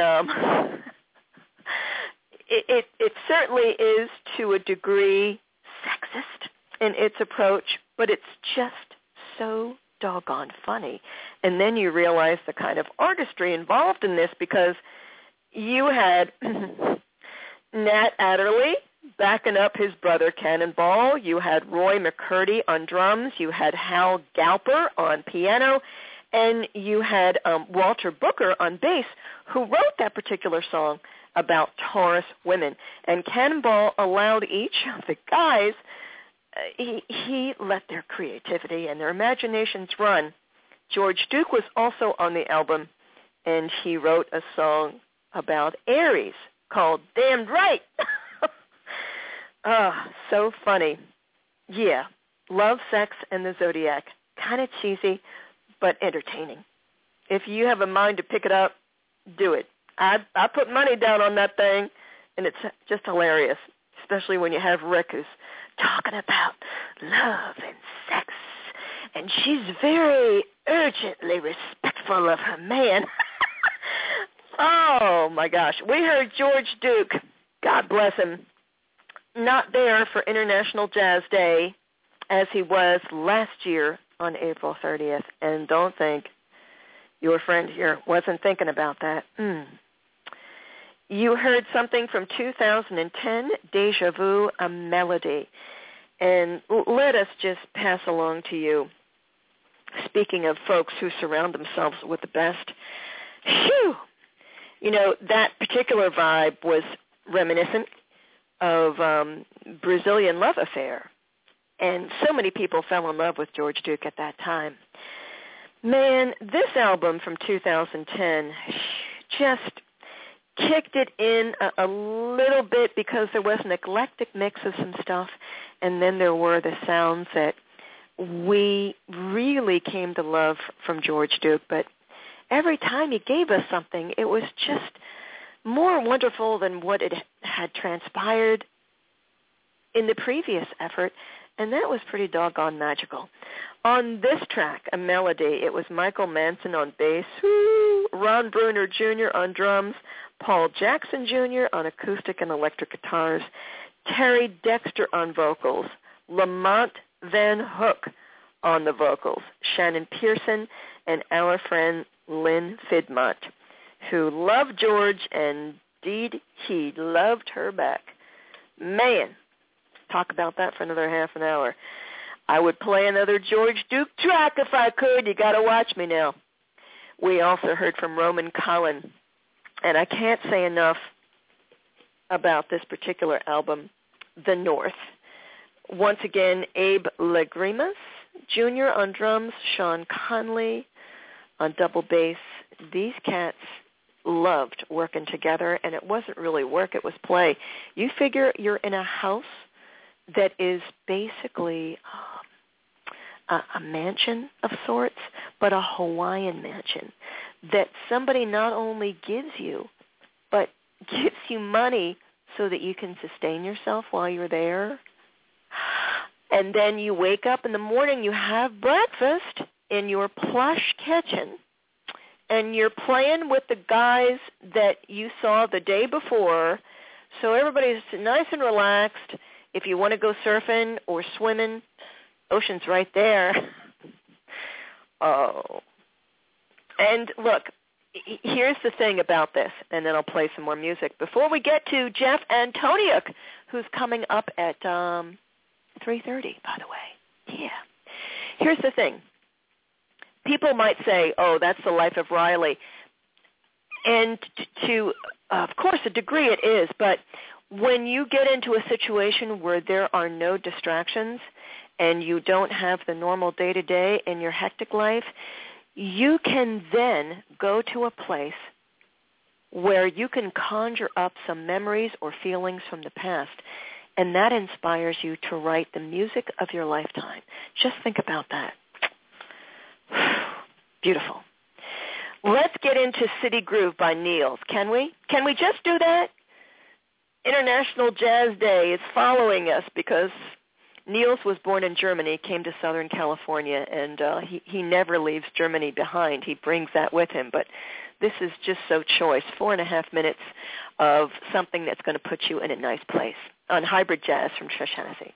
it certainly is to a degree sexist in its approach, but it's just so doggone funny. And then you realize the kind of artistry involved in this, because you had Nat Adderley backing up his brother Cannonball. You had Roy McCurdy on drums. You had Hal Galper on piano. And you had Walter Booker on bass, who wrote that particular song about Taurus women. And Cannonball allowed each of the guys, he let their creativity and their imaginations run. George Duke was also on the album, and he wrote a song about Aries called Damned Right. So funny. Yeah, Love, Sex, and the Zodiac. Kind of cheesy, but entertaining. If you have a mind to pick it up, do it. I put money down on that thing, and it's just hilarious, especially when you have Rick who's talking about love and sex, and she's very urgently respectful of her man. Oh, my gosh. We heard George Duke, God bless him, not there for International Jazz Day as he was last year on April 30th. And don't think your friend here wasn't thinking about that. You heard something from 2010, Deja Vu, A Melody. And let us just pass along to you, speaking of folks who surround themselves with the best, phew, you know, that particular vibe was reminiscent of Brazilian Love Affair. And so many people fell in love with George Duke at that time. Man, this album from 2010 just kicked it in a little bit because there was an eclectic mix of some stuff, and then there were the sounds that we really came to love from George Duke. But every time he gave us something, it was just more wonderful than what it had transpired in the previous effort, and that was pretty doggone magical. On this track, A Melody, it was Michael Manson on bass, Ron Bruner Jr. on drums, Paul Jackson Jr. on acoustic and electric guitars, Terry Dexter on vocals, Lamont Van Hook on the vocals, Shannon Pearson, and our friend Lynn Fidmont, who loved George, and indeed he loved her back. Man, talk about that for another half an hour. I would play another George Duke track if I could. You got to watch me now. We also heard from Roman Collin, and I can't say enough about this particular album, The North. Once again, Abe Lagrimas Jr. on drums, Sean Conley on double bass. These cats loved working together, and it wasn't really work, it was play. You figure you're in a house that is basically a mansion of sorts, but a Hawaiian mansion that somebody not only gives you, but gives you money so that you can sustain yourself while you're there. And then you wake up in the morning, you have breakfast in your plush kitchen, and you're playing with the guys that you saw the day before, so everybody's nice and relaxed. If you want to go surfing or swimming, ocean's right there. Oh. And look, here's the thing about this, and then I'll play some more music. Before we get to Jeff Antoniuk, who's coming up at 3:30, by the way. Yeah. Here's the thing. People might say, oh, that's the life of Riley. And to of course, a degree it is, but when you get into a situation where there are no distractions and you don't have the normal day-to-day in your hectic life, you can then go to a place where you can conjure up some memories or feelings from the past, and that inspires you to write the music of your lifetime. Just think about that. Beautiful. Let's get into City Groove by Niels. Can we? Can we just do that? International Jazz Day is following us because Niels was born in Germany, came to Southern California, and he never leaves Germany behind. He brings that with him. But this is just so choice, 4.5 minutes of something that's going to put you in a nice place on Hybrid Jazz from Trish Hennessy.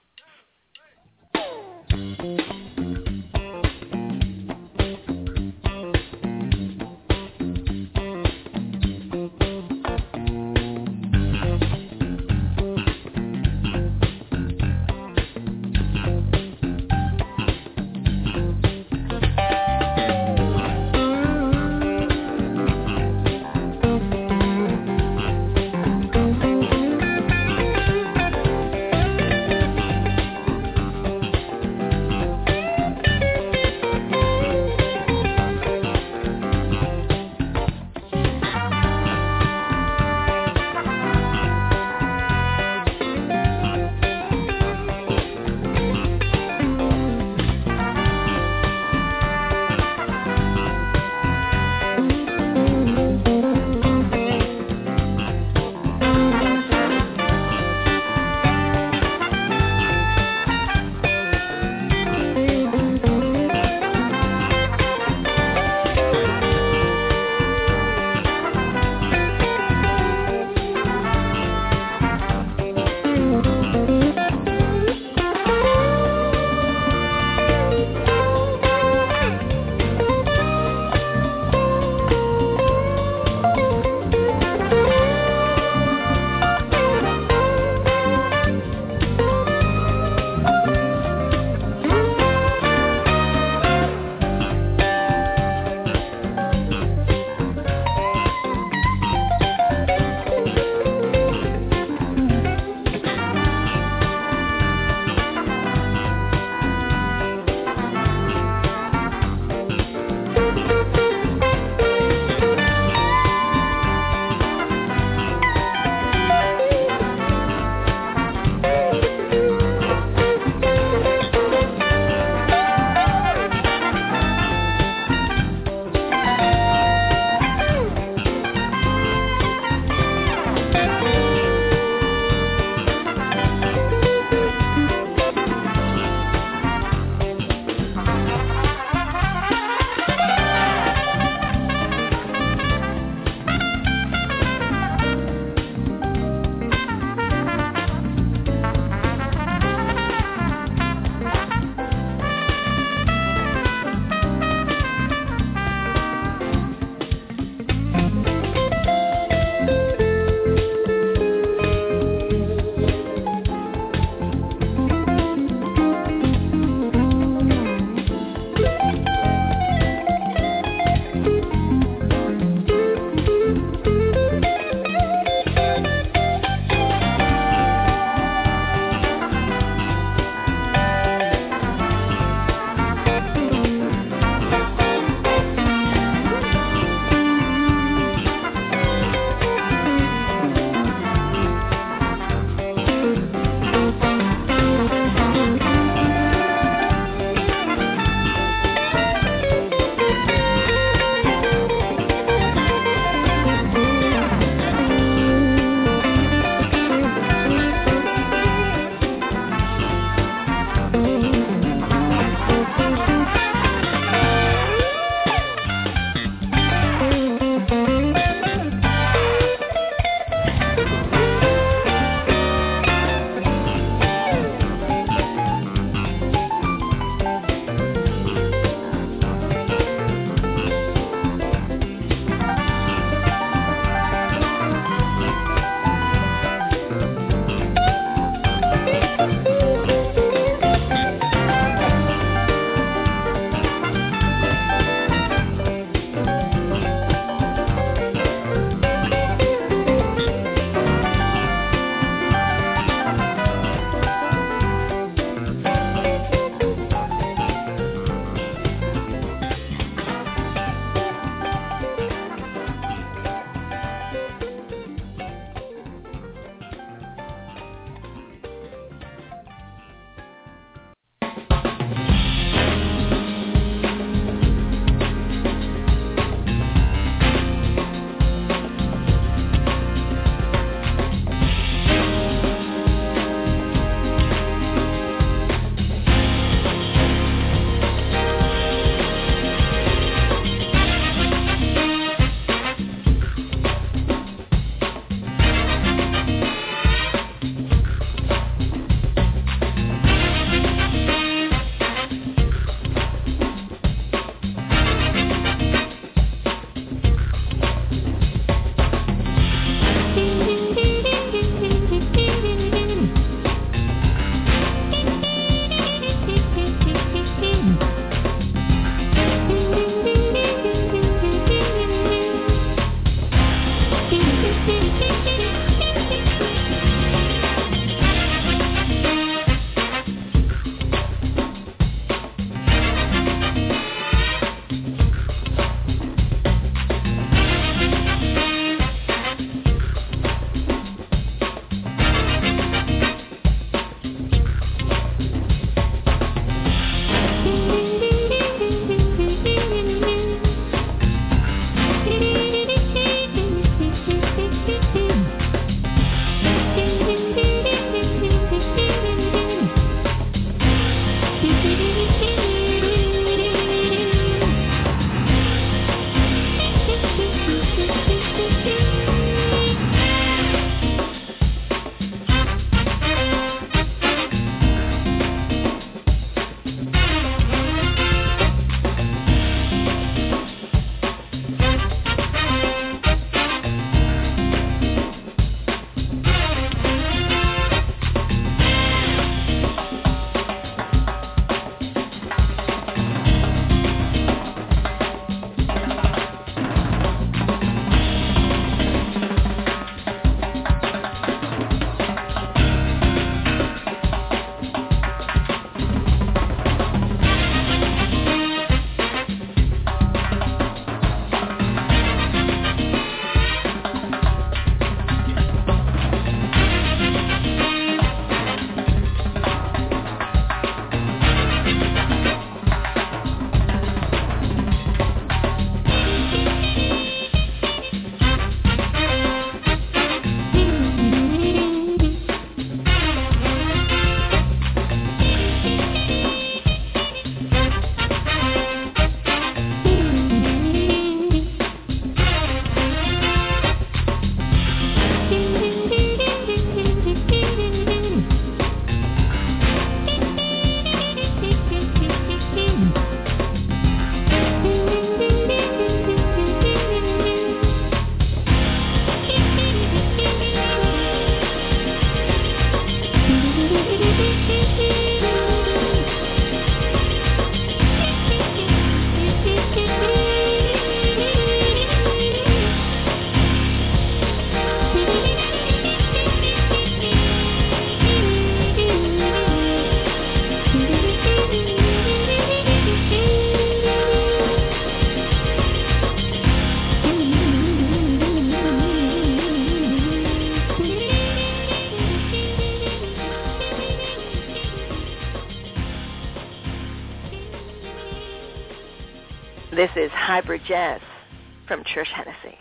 This is Hybrid Jazz from Trish Hennessy.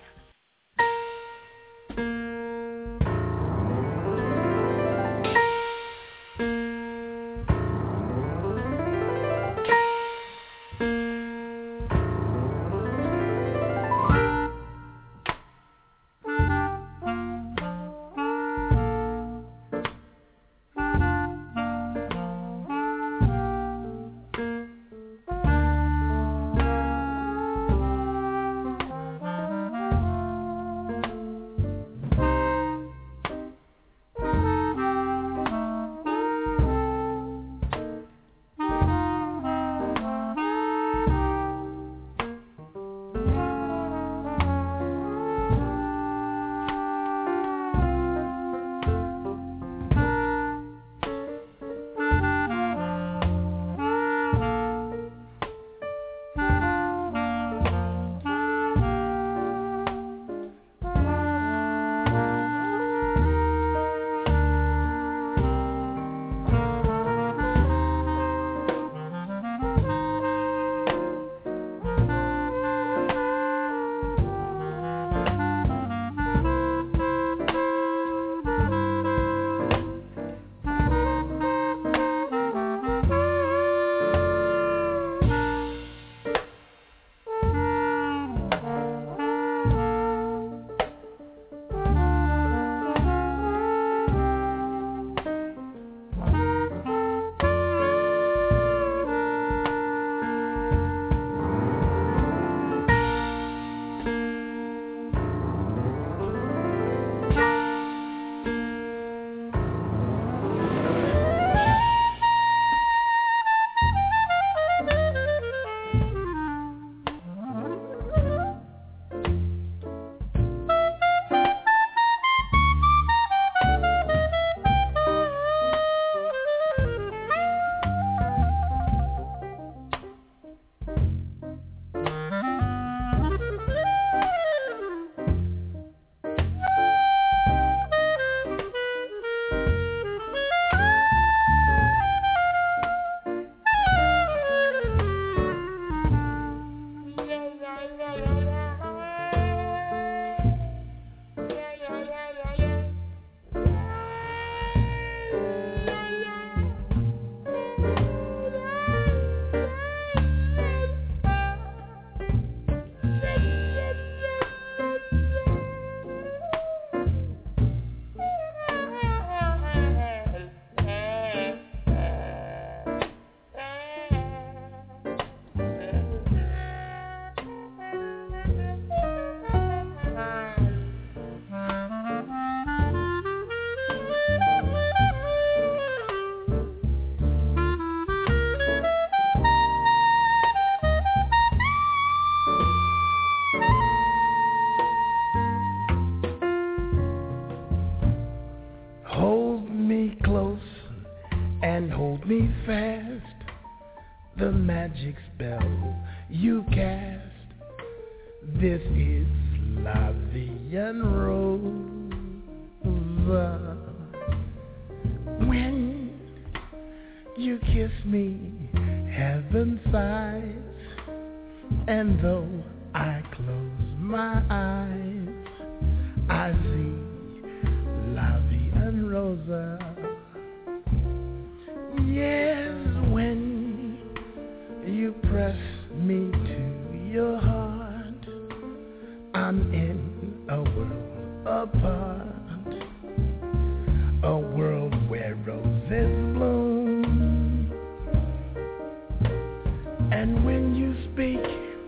The magic spell you cast. This is La Vie en Rose. When you kiss me, heaven sighs, and though I close my eyes, I see La Vie en Rose. Yes, when you press me to your heart, I'm in a world apart, a world where roses bloom. And when you speak,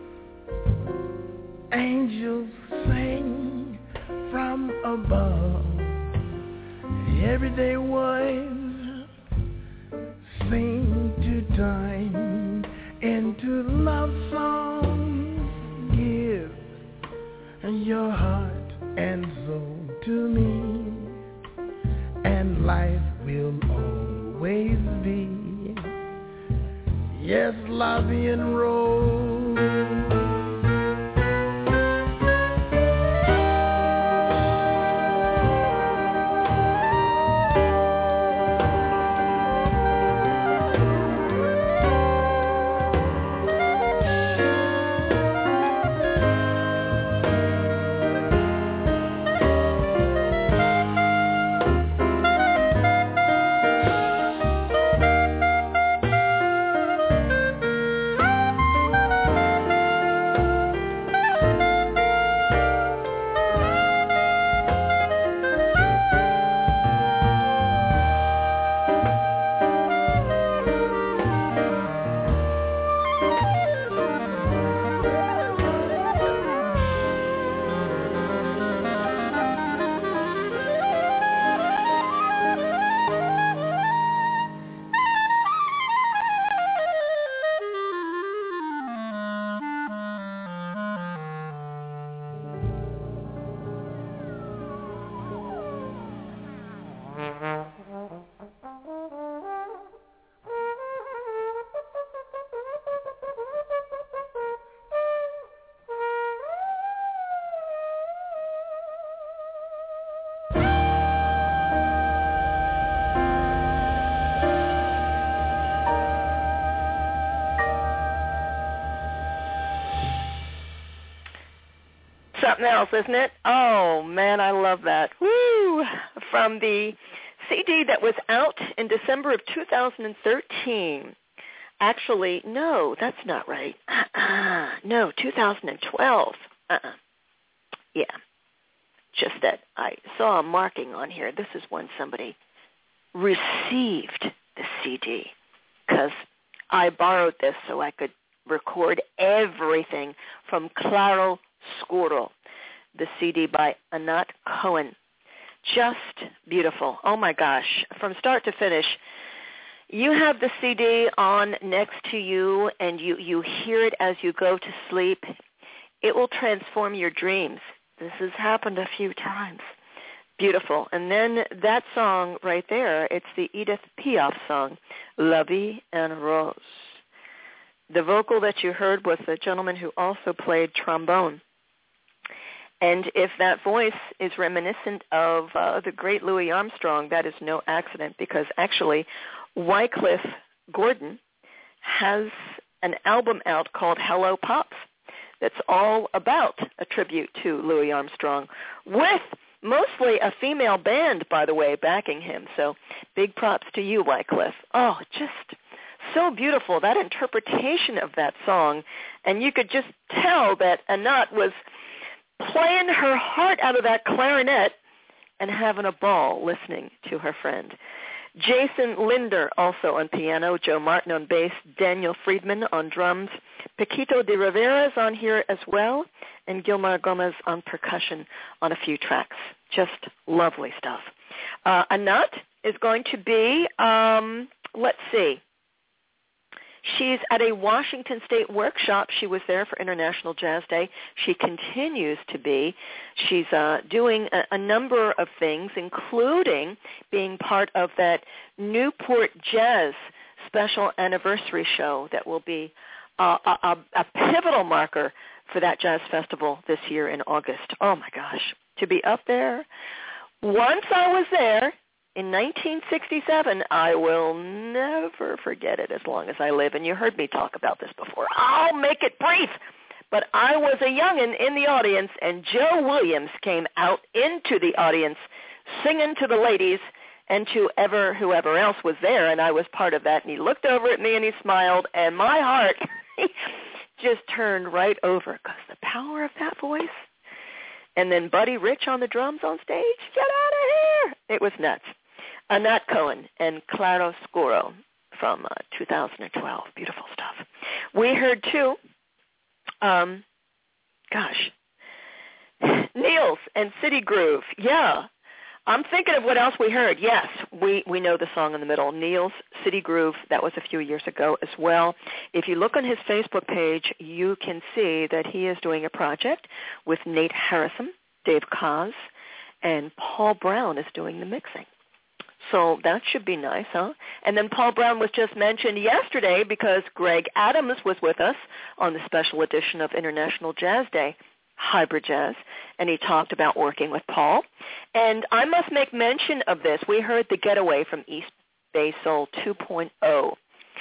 angels sing from above. The everyday words seem to turn into love songs. Give your heart and soul to me, and life will always be, yes, La Vie en Rose. something else, isn't it? Oh, man, I love that. Woo! From the CD that was out in December of 2013. Actually, no, that's not right. No, 2012. Yeah. Just that I saw a marking on here. This is when somebody received the CD, because I borrowed this so I could record everything from Claro Scuro, the CD by Anat Cohen. Just beautiful. Oh, my gosh. From start to finish, you have the CD on next to you, and you hear it as you go to sleep. It will transform your dreams. This has happened a few times. Beautiful. And then that song right there, it's the Edith Piaf song, La Vie en Rose. The vocal that you heard was the gentleman who also played trombone. And if that voice is reminiscent of the great Louis Armstrong, that is no accident, because actually Wycliffe Gordon has an album out called Hello Pops that's all about a tribute to Louis Armstrong, with mostly a female band, by the way, backing him. So big props to you, Wycliffe. Oh, just so beautiful, that interpretation of that song. And you could just tell that Anat was playing her heart out of that clarinet and having a ball listening to her friend. Jason Linder also on piano, Joe Martin on bass, Daniel Friedman on drums, Paquito de Rivera is on here as well, and Gilmar Gomez on percussion on a few tracks. Just lovely stuff. Anat is going to be, let's see, she's at a Washington State workshop. She was there for International Jazz Day. She continues to be. She's doing a number of things, including being part of that Newport Jazz special anniversary show that will be a pivotal marker for that jazz festival this year in August. Oh, my gosh, to be up there. Once I was there, in 1967, I will never forget it as long as I live. And you heard me talk about this before. I'll make it brief. But I was a youngin' in the audience, and Joe Williams came out into the audience singing to the ladies and to whoever else was there, and I was part of that. And he looked over at me and he smiled, and my heart just turned right over, because the power of that voice. And then Buddy Rich on the drums on stage. Get out of here. It was nuts. Anat Cohen and Claro Scuro from 2012. Beautiful stuff. We heard, too, Niels and City Groove. Yeah. I'm thinking of what else we heard. Yes, we know the song in the middle. Niels, City Groove, that was a few years ago as well. If you look on his Facebook page, you can see that he is doing a project with Nate Harrison, Dave Koz, and Paul Brown is doing the mixing. So that should be nice, huh? And then Paul Brown was just mentioned yesterday because Greg Adams was with us on the special edition of International Jazz Day, Hybrid Jazz, and he talked about working with Paul. And I must make mention of this. We heard The Getaway from East Bay Soul 2.0.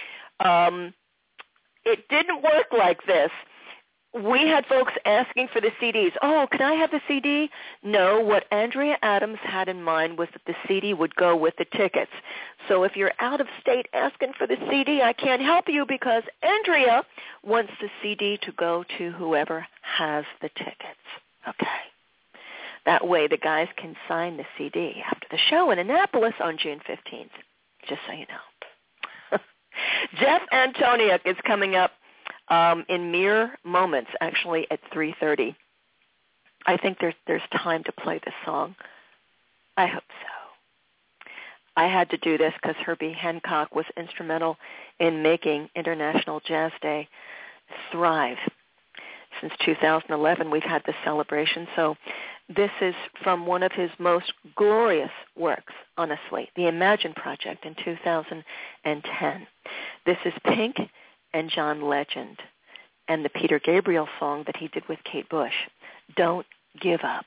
It didn't work like this. We had folks asking for the CDs. Oh, can I have the CD? No, what Andrea Adams had in mind was that the CD would go with the tickets. So if you're out of state asking for the CD, I can't help you because Andrea wants the CD to go to whoever has the tickets. Okay. That way the guys can sign the CD after the show in Annapolis on June 15th, just so you know. Jeff Antoniuk is coming up in mere moments, actually at 3:30. I think there's time to play this song. I hope so. I had to do this because Herbie Hancock was instrumental in making International Jazz Day thrive. Since 2011, we've had this celebration. So this is from one of his most glorious works, honestly, the Imagine Project in 2010. This is Pink and John Legend and the Peter Gabriel song that he did with Kate Bush, Don't Give Up.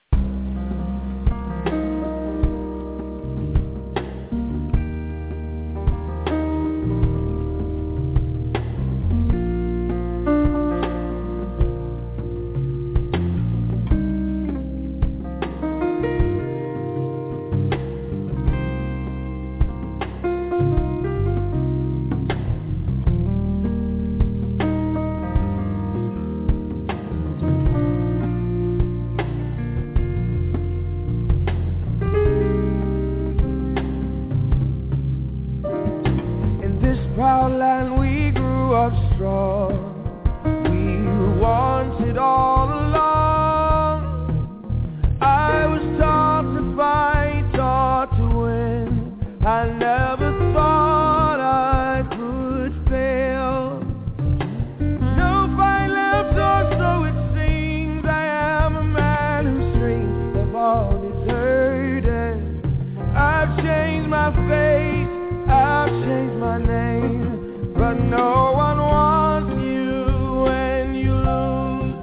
battle and we grew up strong. We were wanted all along. I was taught to fight, taught to win. I never thought I could fail. No fight left, or so it seems. I am a man whose dreams have all deserted. I've changed my face, I've changed my name, but no one wants you when you lose.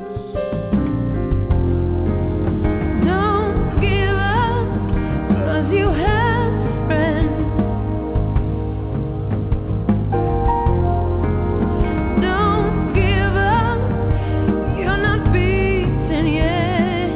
Don't give up, 'cause you have a friend. Don't give up, you're not beaten yet.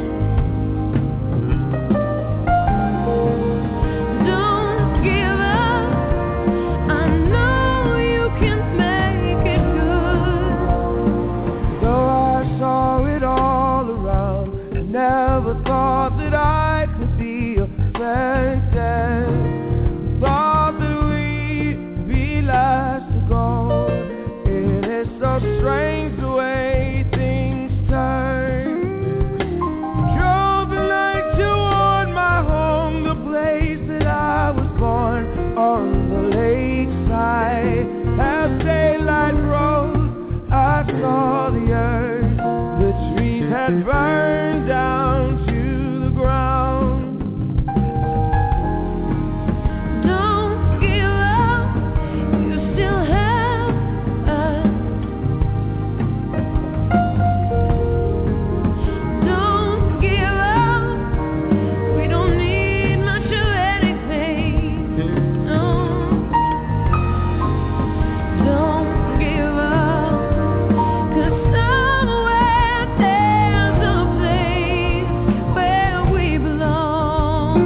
Don't give up, I know you can make it good. Though I saw it all around, I never thought that I could be a princess. Thought that we'd be last to go. It is so strange the way things turn. Drove the night toward my home, the place that I was born, on the lakeside. As daylight rose, I saw the earth. The trees had burned down to the ground. Don't give up, you still have us. Don't give up, we don't need much of anything. No. Don't give up, 'cause somewhere there's a place where we belong.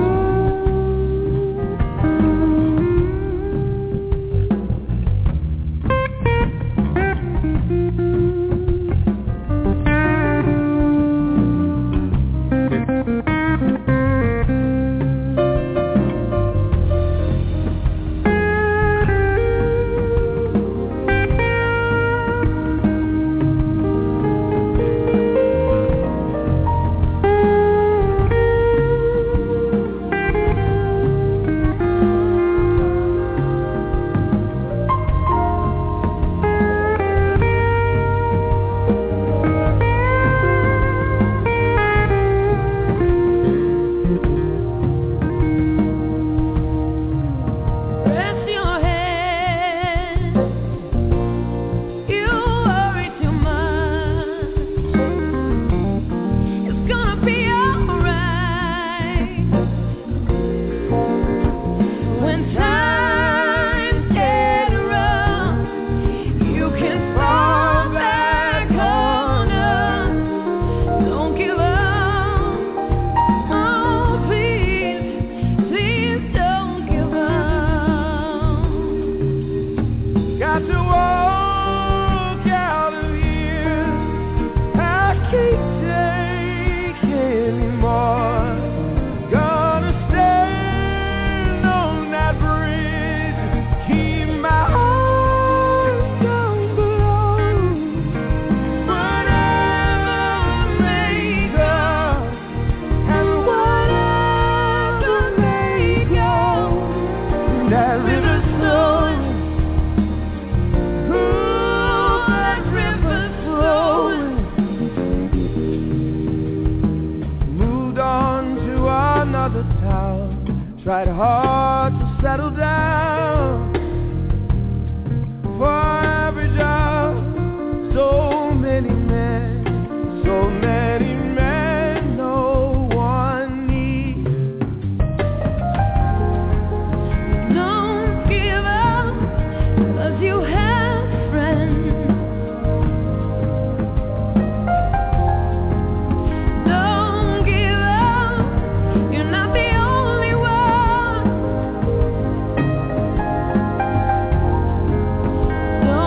Rest your head, you worry too much. It's gonna be alright. When times get rough, you can fall back on us. Don't give up. Oh, please, please don't give up. Got to walk out of here. I can't take anymore. Gonna stand on that bridge, keep my eyes down below. Whatever may come, and whatever may go, that river's flowing. Ooh, that river's flowing. Moved on to another town, tried hard to settle down. For every job, so many men, no one needs. Don't give up, 'cause you have friends. Don't give up, you're not the only one.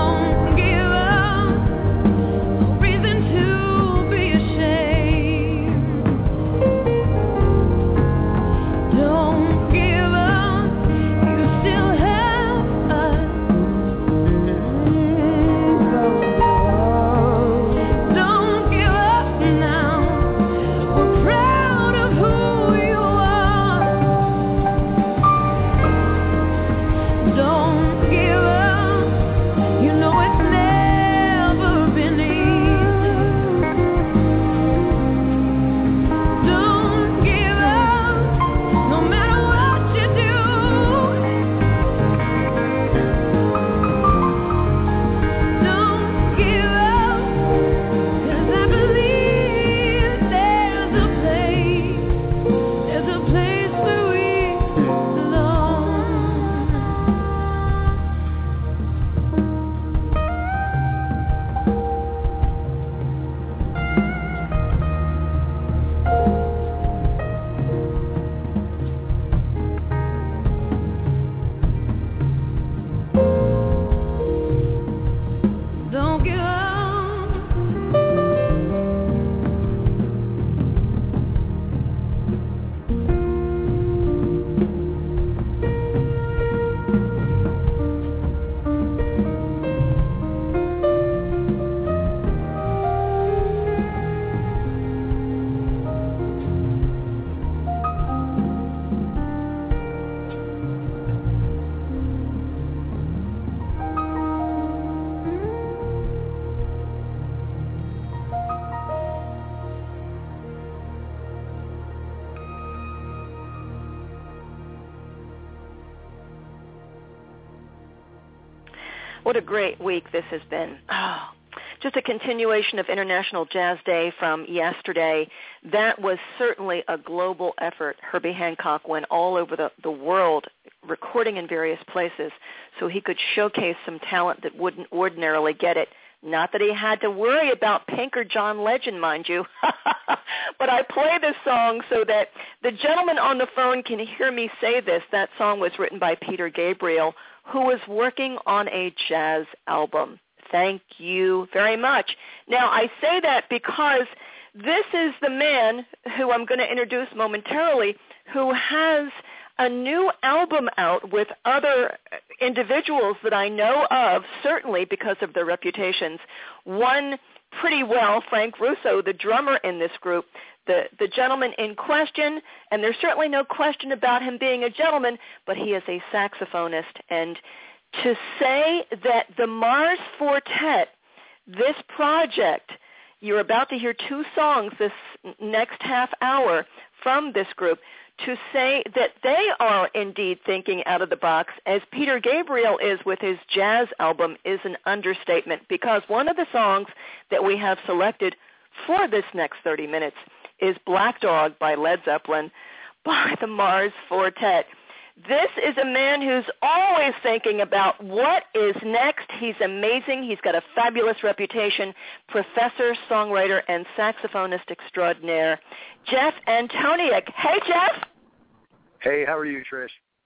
What a great week this has been. Oh, just a continuation of International Jazz Day from yesterday. That was certainly a global effort. Herbie Hancock went all over the world, recording in various places, so he could showcase some talent that wouldn't ordinarily get it. Not that he had to worry about Pink or John Legend, mind you. But I play this song so that the gentleman on the phone can hear me say this. That song was written by Peter Gabriel, who was working on a jazz album. Thank you very much. Now, I say that because this is the man who I'm going to introduce momentarily who has a new album out with other individuals that I know of, certainly because of their reputations. One pretty well, Frank Russo, the drummer in this group, the gentleman in question, and there's certainly no question about him being a gentleman, but he is a saxophonist. And to say that the Mars Quartet, this project, you're about to hear two songs this next half hour from this group, to say that they are indeed thinking out of the box, as Peter Gabriel is with his jazz album, is an understatement, because one of the songs that we have selected for this next 30 minutes is Black Dog by Led Zeppelin by the Mars Quartet. This is a man who's always thinking about what is next. He's amazing. He's got a fabulous reputation, professor, songwriter, and saxophonist extraordinaire, Jeff Antoniuk. Hey, Jeff. Hey, how are you, Trish?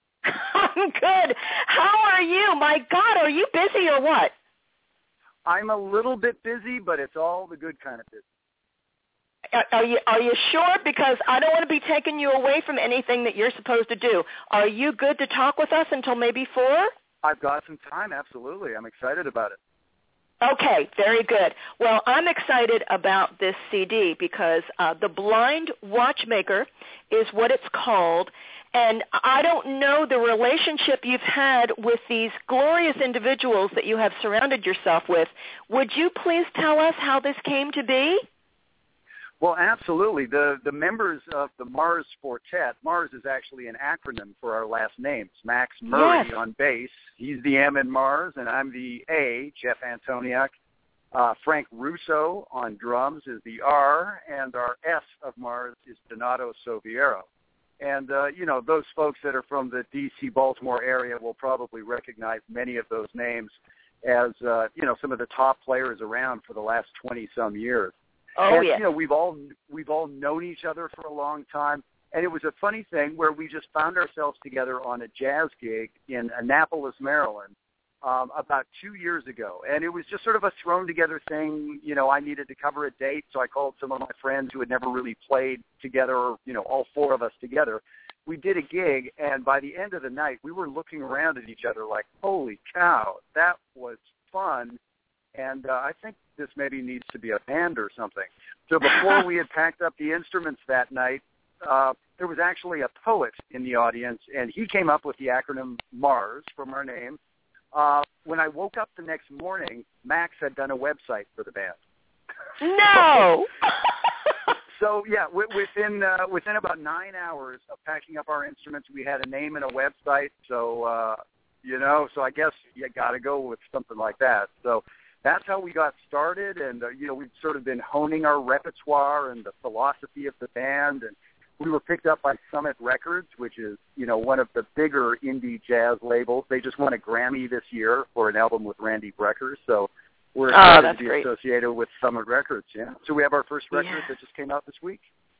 I'm good. How are you? My God, are you busy or what? I'm a little bit busy, but it's all the good kind of busy. Are you sure? Because I don't want to be taking you away from anything that you're supposed to do. Are you good to talk with us until maybe 4? I've got some time, absolutely. I'm excited about it. Okay, very good. Well, I'm excited about this CD because The Blind Watchmaker is what it's called, and I don't know the relationship you've had with these glorious individuals that you have surrounded yourself with. Would you please tell us how this came to be? Well, absolutely. The members of the Mars Quartet, Mars is actually an acronym for our last names. Max Murray on bass, he's the M in Mars, and I'm the A, Jeff Antoniuk. Frank Russo on drums is the R, and our S of Mars is Donato Soviero. And, those folks that are from the D.C., Baltimore area will probably recognize many of those names as, some of the top players around for the last 20-some years. Oh, and, yeah. We've all known each other for a long time, and it was a funny thing where we just found ourselves together on a jazz gig in Annapolis, Maryland, about 2 years ago, and it was just sort of a thrown together thing. I needed to cover a date, so I called some of my friends who had never really played together, all 4 of us together. We did a gig, and by the end of the night, we were looking around at each other like, holy cow, that was fun. And I think this maybe needs to be a band or something. So before we had packed up the instruments that night, there was actually a poet in the audience, and he came up with the acronym MARS from our name. When I woke up the next morning, Max had done a website for the band. No! So yeah, within about 9 hours of packing up our instruments, we had a name and a website. So, so I guess you got to go with something like that. So that's how we got started, and we've sort of been honing our repertoire and the philosophy of the band, and we were picked up by Summit Records, which is one of the bigger indie jazz labels. They just won a Grammy this year for an album with Randy Brecker, so we're excited to be associated with Summit Records. Yeah, so we have our first record that just came out this week.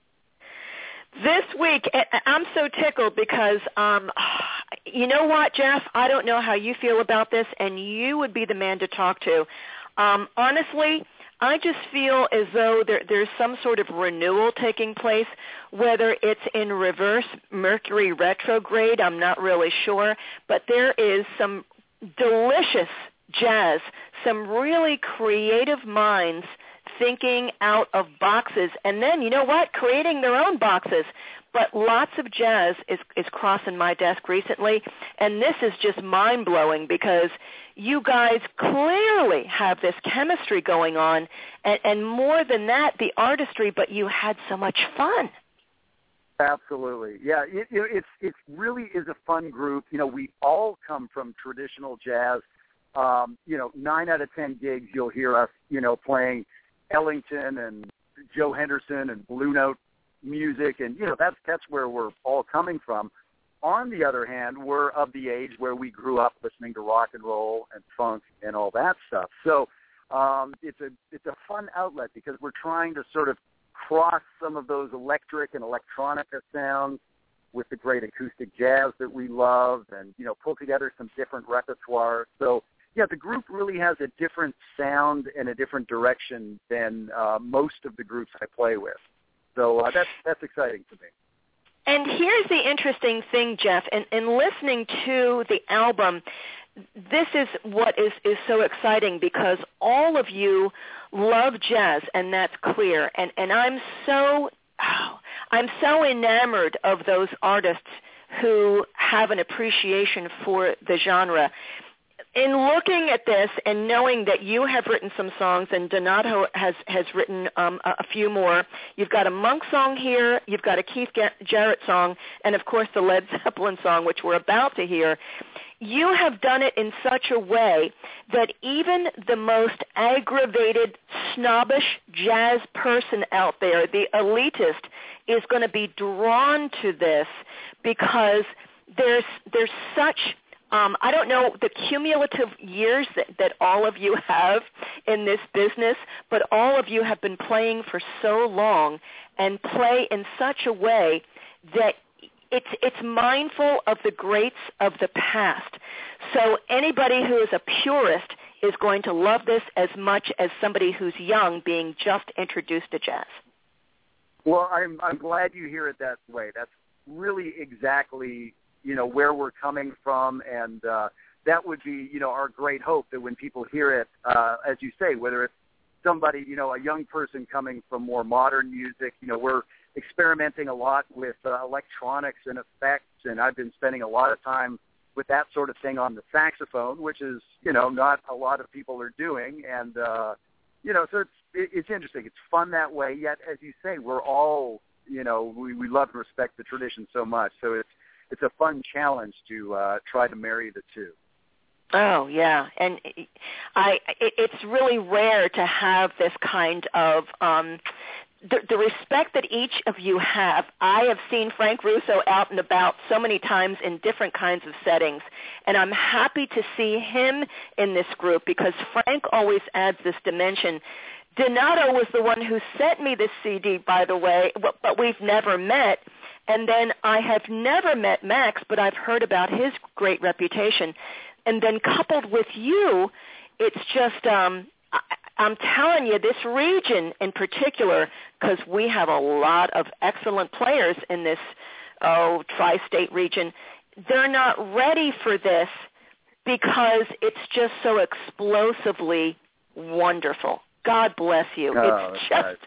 This week, I'm so tickled because, you know what, Jeff? I don't know how you feel about this, and you would be the man to talk to. Honestly, I just feel as though there's some sort of renewal taking place, whether it's in reverse Mercury retrograde, I'm not really sure, but there is some delicious jazz, some really creative minds thinking out of boxes, and then, you know what, creating their own boxes. But lots of jazz is crossing my desk recently, and this is just mind-blowing because you guys clearly have this chemistry going on, and more than that, the artistry, but you had so much fun. Absolutely. Yeah, it really is a fun group. We all come from traditional jazz. you know, 9 out of 10 gigs you'll hear us, you know, playing Ellington and Joe Henderson and Blue Note music, and, you know, that's where we're all coming from. On the other hand, we're of the age where we grew up listening to rock and roll and funk and all that stuff. So it's a fun outlet because we're trying to sort of cross some of those electric and electronica sounds with the great acoustic jazz that we love, and, you know, pull together some different repertoire. So, yeah, the group really has a different sound and a different direction than most of the groups I play with. So that's exciting to me. And here's the interesting thing, Jeff. In listening to the album, this is what is so exciting because all of you love jazz, and that's clear. And I'm so enamored of those artists who have an appreciation for the genre. In looking at this and knowing that you have written some songs and Donato has written a few more, you've got a Monk song here, you've got a Keith Jarrett song, and of course the Led Zeppelin song, which we're about to hear. You have done it in such a way that even the most aggravated, snobbish jazz person out there, the elitist, is going to be drawn to this because there's such I don't know the cumulative years that all of you have in this business, but all of you have been playing for so long and play in such a way that it's mindful of the greats of the past. So anybody who is a purist is going to love this as much as somebody who's young being just introduced to jazz. Well, I'm glad you hear it that way. That's really exactly, you know, where we're coming from, and that would be, you know, our great hope that when people hear it, as you say, whether it's somebody, you know, a young person coming from more modern music, you know, we're experimenting a lot with electronics and effects, and I've been spending a lot of time with that sort of thing on the saxophone, which is, you know, not a lot of people are doing, and, you know, so it's interesting. It's fun that way, yet, as you say, we're all, you know, we love and respect the tradition so much, so it's a fun challenge to try to marry the two. Oh, yeah. And it's really rare to have this kind of the respect that each of you have. I have seen Frank Russo out and about so many times in different kinds of settings, and I'm happy to see him in this group because Frank always adds this dimension. Donato was the one who sent me this CD, by the way, but we've never met. And then I have never met Max, but I've heard about his great reputation. And then coupled with you, it's just, I'm telling you, this region in particular, because we have a lot of excellent players in this tri-state region, they're not ready for this because it's just so explosively wonderful. God bless you. Oh, it's just,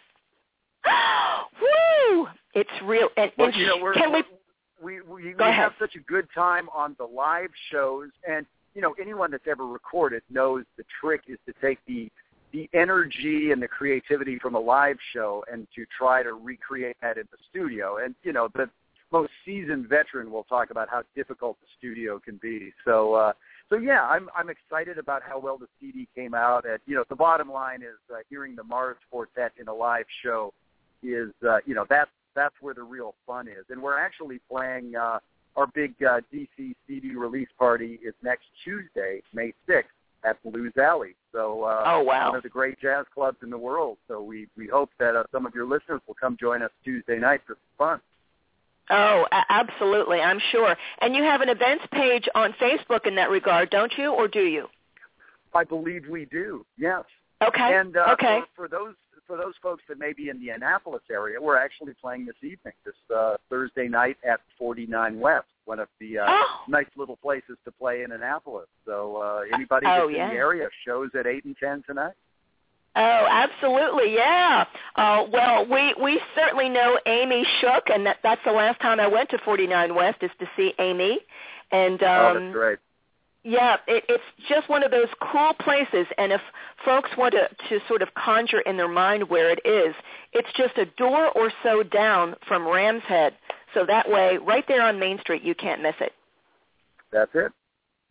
woo! It's real. And well, you know, we Go ahead. have such a good time on the live shows, and, you know, anyone that's ever recorded knows the trick is to take the energy and the creativity from a live show and to try to recreate that in the studio. And, you know, the most seasoned veteran will talk about how difficult the studio can be. So yeah, I'm excited about how well the CD came out. And, you know, the bottom line is hearing the Mars Quartet in a live show is, you know, that's where the real fun is. And we're actually playing our big DC CD release party is next Tuesday, May 6th, at Blues Alley. So oh, wow. One of the great jazz clubs in the world. So we hope that some of your listeners will come join us Tuesday night for some fun. Oh, absolutely, I'm sure. And you have an events page on Facebook in that regard, don't you, or do you? I believe we do, yes. Okay, And okay. For those folks that may be in the Annapolis area, we're actually playing this evening, this Thursday night at 49 West, one of the nice little places to play in Annapolis. So anybody that's in the area, shows at 8 and 10 tonight. Oh, absolutely, yeah. Well, we certainly know Amy Shook, and that's the last time I went to 49 West is to see Amy. And that's great. Yeah, it's just one of those cool places, and if folks want to sort of conjure in their mind where it is, it's just a door or so down from Ram's Head, so that way, right there on Main Street, you can't miss it. That's it.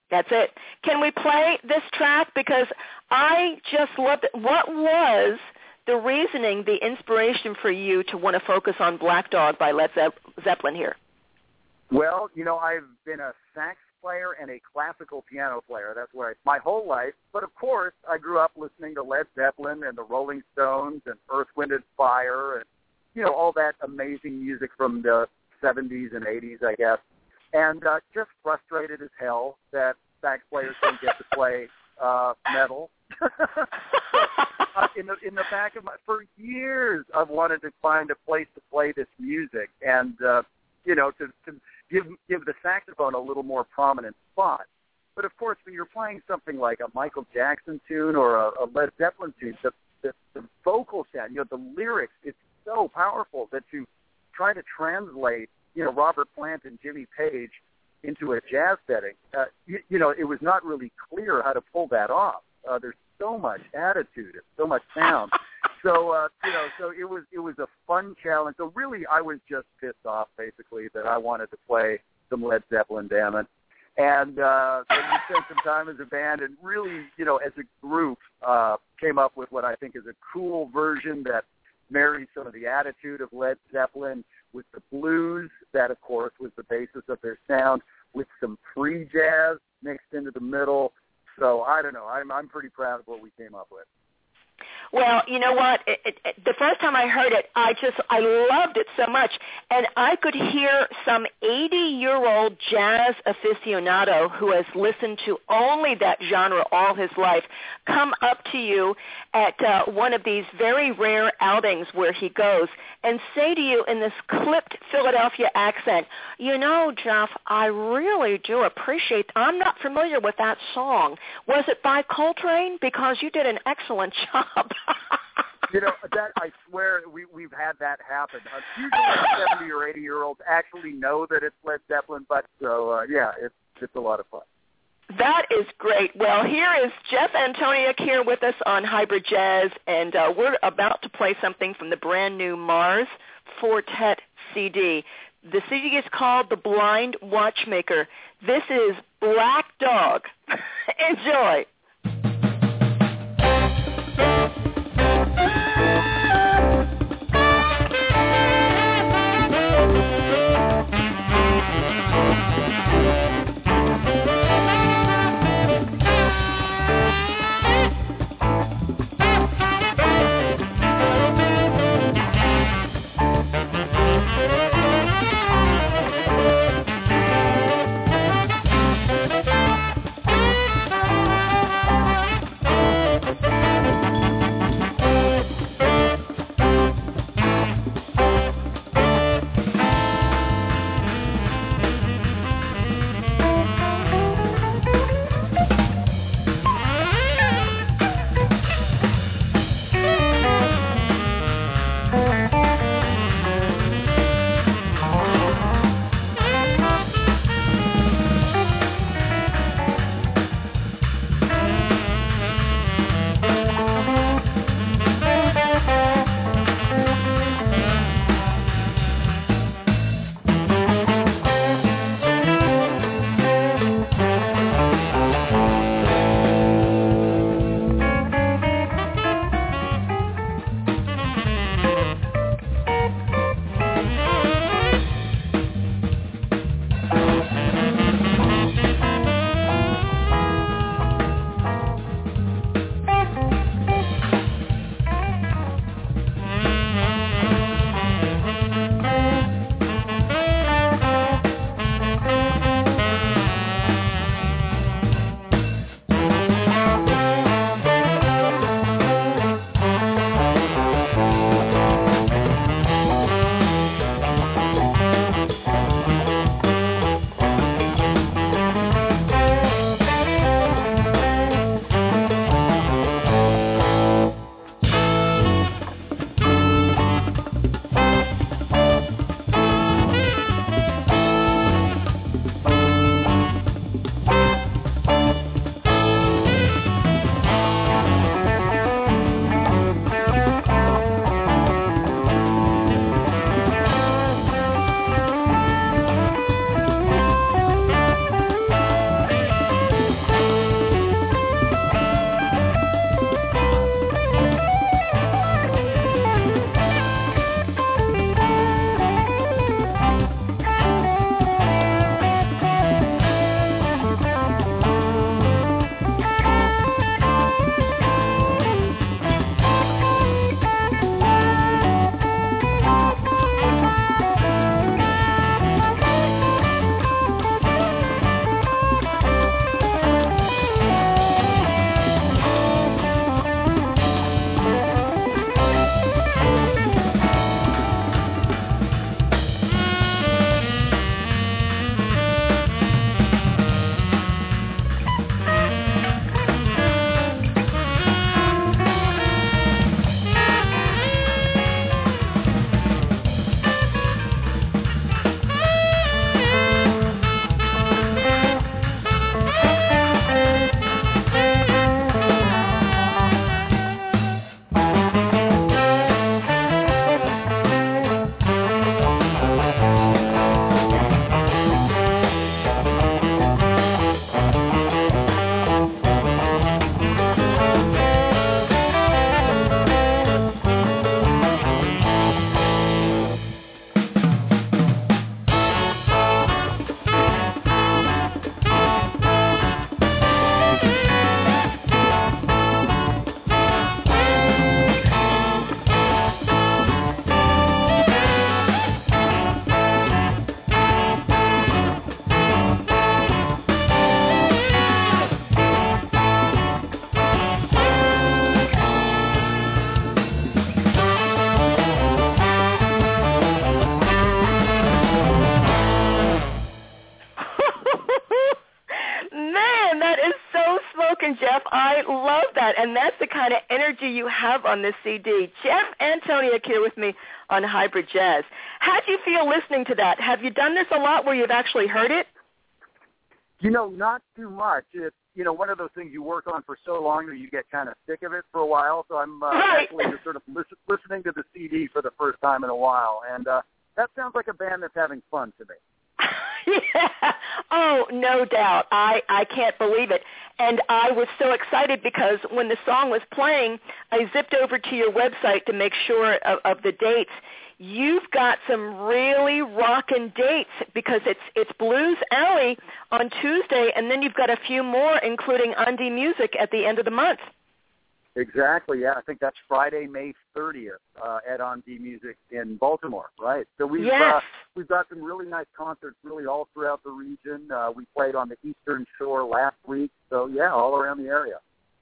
That's it. Can we play this track? Because I just loved it. What was the reasoning, the inspiration for you to want to focus on Black Dog by Led Zeppelin here? Well, I've been a sax player and a classical piano player. That's where my whole life. But, of course, I grew up listening to Led Zeppelin and the Rolling Stones and Earth, Wind & Fire and, all that amazing music from the 70s and 80s, I guess. And just frustrated as hell that sax players don't get to play metal. In the back of for years, I've wanted to find a place to play this music, and to give the saxophone a little more prominent spot. But of course, when you're playing something like a Michael Jackson tune or a Led Zeppelin tune, the vocal sound, the lyrics, it's so powerful that to try to translate Robert Plant and Jimmy Page into a jazz setting, it was not really clear how to pull that off. There's so much attitude and so much sound. So it was a fun challenge. So really, I was just pissed off, basically, that I wanted to play some Led Zeppelin, damn it. And then we spent some time as a band and really, as a group, came up with what I think is a cool version that marries some of the attitude of Led Zeppelin with the blues, that, of course, was the basis of their sound, with some free jazz mixed into the middle. So I don't know. I'm pretty proud of what we came up with. Well, you know what? The first time I heard it, I loved it so much, and I could hear some 80-year-old jazz aficionado who has listened to only that genre all his life come up to you at one of these very rare outings where he goes and say to you in this clipped Philadelphia accent, Jeff, I really do appreciate, I'm not familiar with that song. Was it by Coltrane? Because you did an excellent job. That I swear we've had that happen. Usually 70 or 80-year-olds actually know that it's Led Zeppelin, but it's a lot of fun. That is great. Well, here is Jeff Antoniuk here with us on Hybrid Jazz, and we're about to play something from the brand new Mars Quartet CD. The CD is called The Blind Watchmaker. This is Black Dog. Enjoy. talking, Jeff. I love that, and that's the kind of energy you have on this CD. Jeff Antoniuk here with me on Hybrid Jazz. How do you feel listening to that? Have you done this a lot where you've actually heard it? Not too much. It's, one of those things you work on for so long that you get kind of sick of it for a while. So I'm actually just sort of listening to the CD for the first time in a while. And that sounds like a band that's having fun to me. Yeah. Oh, no doubt. I can't believe it. And I was so excited because when the song was playing, I zipped over to your website to make sure of the dates. You've got some really rockin' dates because it's Blues Alley on Tuesday, and then you've got a few more, including Undie Music at the end of the month. Exactly, yeah. I think that's Friday, May 30th at Undie Music in Baltimore, right? So we've got some really nice concerts really all throughout the region. We played on the Eastern Shore last week, so yeah, all around the area.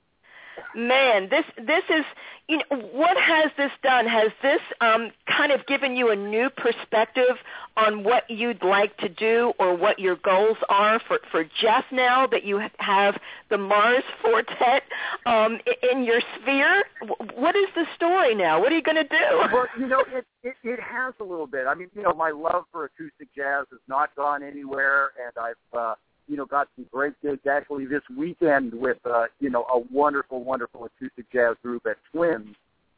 Man, this is, what has this done? Has this kind of given you a new perspective on what you'd like to do or what your goals are for Jeff now that you have the Mars Quartet in your sphere? What is the story now? What are you going to do? Well, it has a little bit. I mean, my love for acoustic jazz has not gone anywhere, and I've got some great gigs actually this weekend with, a wonderful, wonderful acoustic jazz group at Twins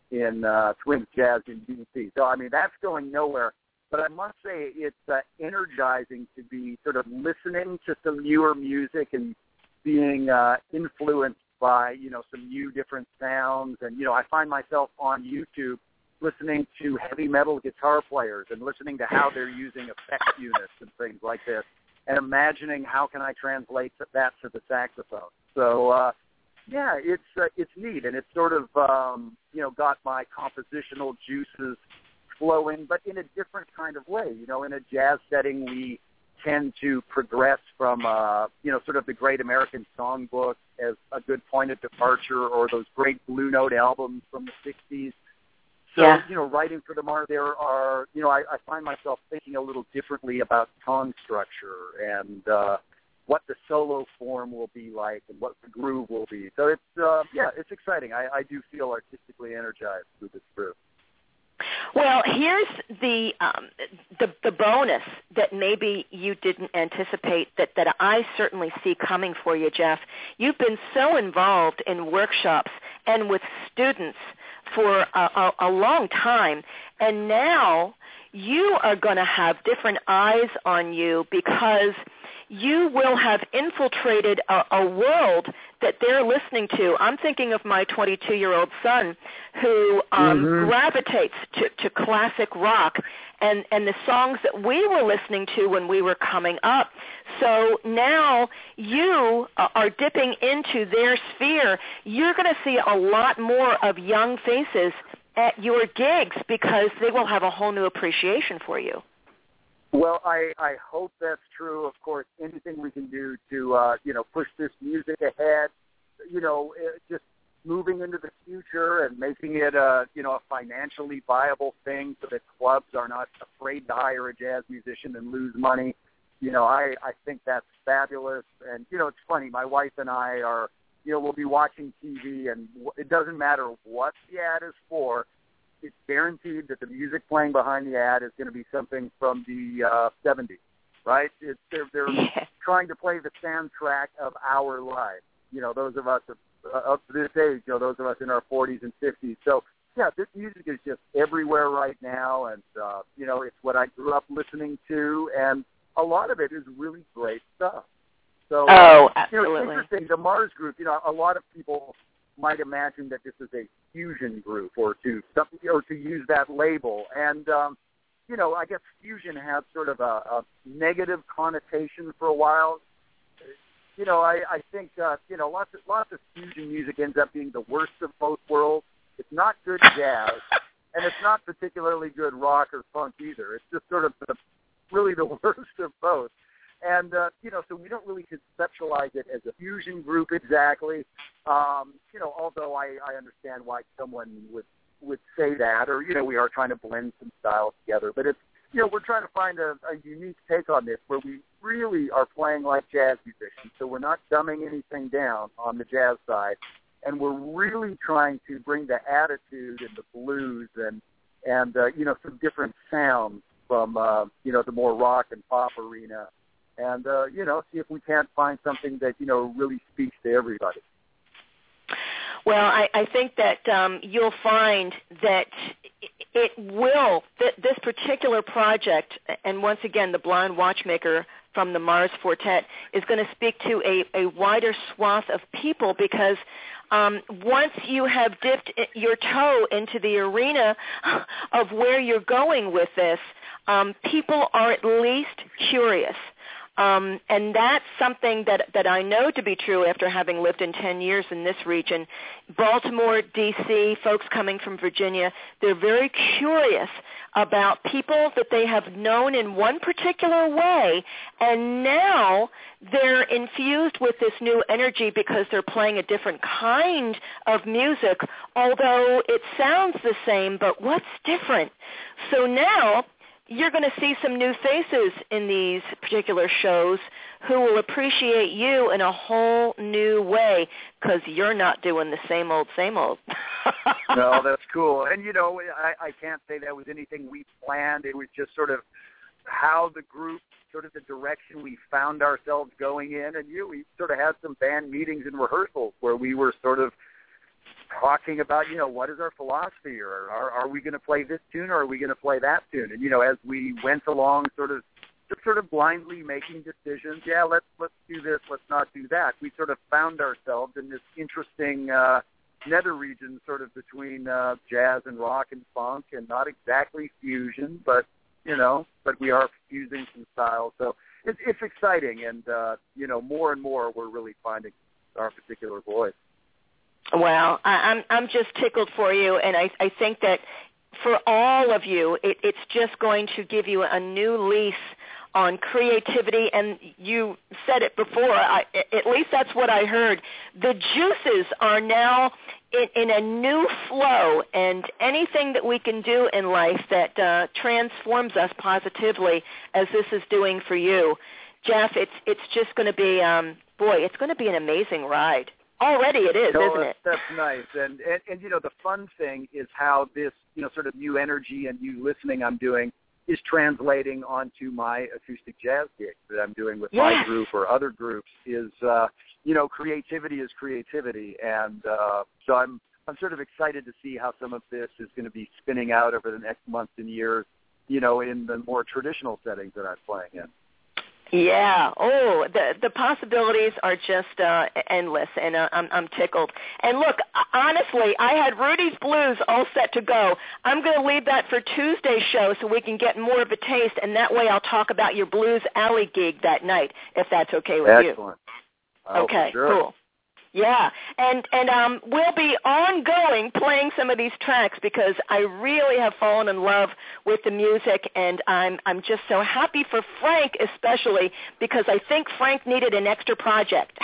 Jazz in D.C. So, I mean, that's going nowhere. But I must say it's energizing to be sort of listening to some newer music and being influenced by, some new different sounds. And, I find myself on YouTube listening to heavy metal guitar players and listening to how they're using effects units and things like this, and imagining how can I translate that to the saxophone. So, it's neat, and it's sort of, got my compositional juices flowing, but in a different kind of way. In a jazz setting, we tend to progress from, sort of the Great American Songbook as a good point of departure, or those great Blue Note albums from the 60s. So, writing for the Mars, there are, I find myself thinking a little differently about tone structure and what the solo form will be like and what the groove will be. So it's exciting. I do feel artistically energized through this group. Well, here's the bonus that maybe you didn't anticipate that I certainly see coming for you, Jeff. You've been so involved in workshops and with students for a long time, and now you are going to have different eyes on you because you will have infiltrated a world that they're listening to. I'm thinking of my 22-year-old son who gravitates to classic rock and the songs that we were listening to when we were coming up. So now you are dipping into their sphere. You're going to see a lot more of young faces at your gigs because they will have a whole new appreciation for you. Well, I hope that's true. Of course, anything we can do to, push this music ahead, just moving into the future and making it a financially viable thing so that clubs are not afraid to hire a jazz musician and lose money. I think that's fabulous. And, it's funny, my wife and I are, we'll be watching TV, and it doesn't matter what the ad is for. It's guaranteed that the music playing behind the ad is going to be something from the 70s, right? They're trying to play the soundtrack of our lives. Those of us up to this age, those of us in our 40s and 50s. So, yeah, this music is just everywhere right now, and, it's what I grew up listening to, and a lot of it is really great stuff. So, absolutely. It's interesting. The Mars Group, a lot of people might imagine that this is a fusion group or to use that label. And, I guess fusion has sort of a negative connotation for a while. I think, lots of fusion music ends up being the worst of both worlds. It's not good jazz, and it's not particularly good rock or funk either. It's just sort of really the worst of both. And, so we don't really conceptualize it as a fusion group exactly, although I understand why someone would say that, or, we are trying to blend some styles together. But we're trying to find a unique take on this where we really are playing like jazz musicians. So we're not dumbing anything down on the jazz side, and we're really trying to bring the attitude and the blues and some different sounds from the more rock and pop arena, and see if we can't find something that really speaks to everybody. Well, I think that you'll find that it will, this particular project, and once again, the Blind Watchmaker from the Mars Quartet is going to speak to a wider swath of people, because once you have dipped your toe into the arena of where you're going with this, people are at least curious. And that's something that I know to be true after having lived in 10 years in this region. Baltimore, D.C., folks coming from Virginia, they're very curious about people that they have known in one particular way, and now they're infused with this new energy because they're playing a different kind of music, although it sounds the same, but what's different? So now you're going to see some new faces in these particular shows who will appreciate you in a whole new way, because you're not doing the same old, same old. No, that's cool. And, I can't say that was anything we planned. It was just sort of how the group, sort of the direction we found ourselves going in. And we sort of had some band meetings and rehearsals where we were sort of talking about, what is our philosophy, or are we going to play this tune, or are we going to play that tune? And, as we went along sort of blindly making decisions, let's do this, let's not do that, we sort of found ourselves in this interesting nether region sort of between jazz and rock and funk, and not exactly fusion, but we are fusing some styles. So it's exciting, and, more and more we're really finding our particular voice. Well, I'm just tickled for you, and I think that for all of you, it's just going to give you a new lease on creativity, and you said it before, at least that's what I heard. The juices are now in a new flow, and anything that we can do in life that transforms us positively, as this is doing for you, Jeff, it's just going to be, it's going to be an amazing ride. Already it is, isn't it? That's nice. And the fun thing is how this, sort of new energy and new listening I'm doing is translating onto my acoustic jazz gigs that I'm doing with my group or other groups is, creativity is creativity. And so I'm sort of excited to see how some of this is going to be spinning out over the next months and years, in the more traditional settings that I'm playing in. Yeah. Oh, the possibilities are just endless, and I'm tickled. And look, honestly, I had Rudy's Blues all set to go. I'm going to leave that for Tuesday's show so we can get more of a taste, and that way I'll talk about your Blues Alley gig that night, if that's okay with you. Excellent. Okay, cool. Yeah, and we'll be ongoing playing some of these tracks because I really have fallen in love with the music, and I'm just so happy for Frank especially, because I think Frank needed an extra project.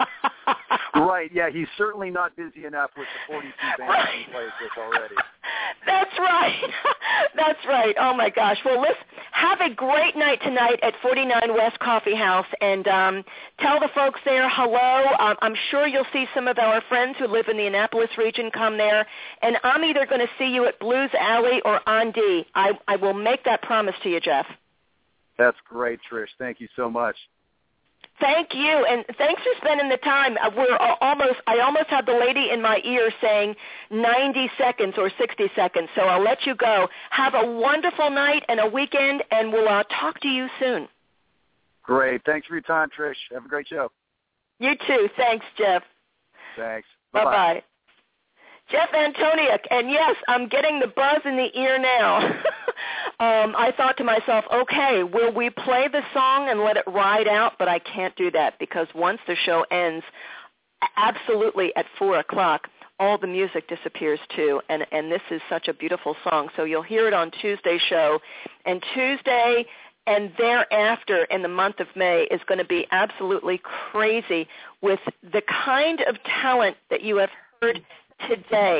Right, yeah, he's certainly not busy enough with the 42 bands he plays with already. That's right. That's right. Oh, my gosh. Well, let's have a great night tonight at 49 West Coffee House, and tell the folks there hello. I'm sure you'll see some of our friends who live in the Annapolis region come there, and I'm either going to see you at Blues Alley or on D. I will make that promise to you, Jeff. That's great, Trish. Thank you so much. Thank you, and thanks for spending the time. I almost had the lady in my ear saying 90 seconds or 60 seconds, so I'll let you go. Have a wonderful night and a weekend, and we'll talk to you soon. Great. Thanks for your time, Trish. Have a great show. You too. Thanks, Jeff. Thanks. Bye-bye. Jeff Antoniuk, and yes, I'm getting the buzz in the ear now. I thought to myself, okay, will we play the song and let it ride out? But I can't do that because once the show ends, absolutely at 4 o'clock, all the music disappears too, and this is such a beautiful song. So you'll hear it on Tuesday's show, and Tuesday and thereafter in the month of May is going to be absolutely crazy with the kind of talent that you have heard today.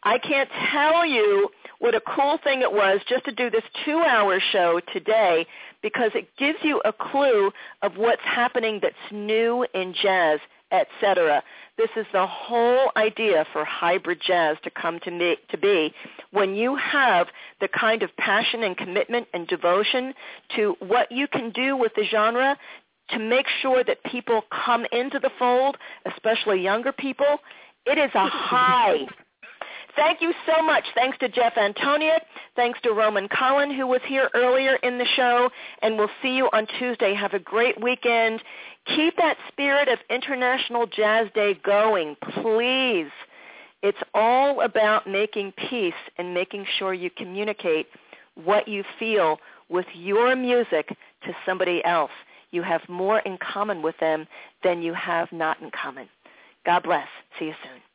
I can't tell you what a cool thing it was just to do this 2-hour show today, because it gives you a clue of what's happening that's new in jazz, etc. This is the whole idea for hybrid jazz to come to be when you have the kind of passion and commitment and devotion to what you can do with the genre to make sure that people come into the fold, especially younger people. It is a high. Thank you so much. Thanks to Jeff Antonia. Thanks to Roman Collin, who was here earlier in the show. And we'll see you on Tuesday. Have a great weekend. Keep that spirit of International Jazz Day going, please. It's all about making peace and making sure you communicate what you feel with your music to somebody else. You have more in common with them than you have not in common. God bless. See you soon.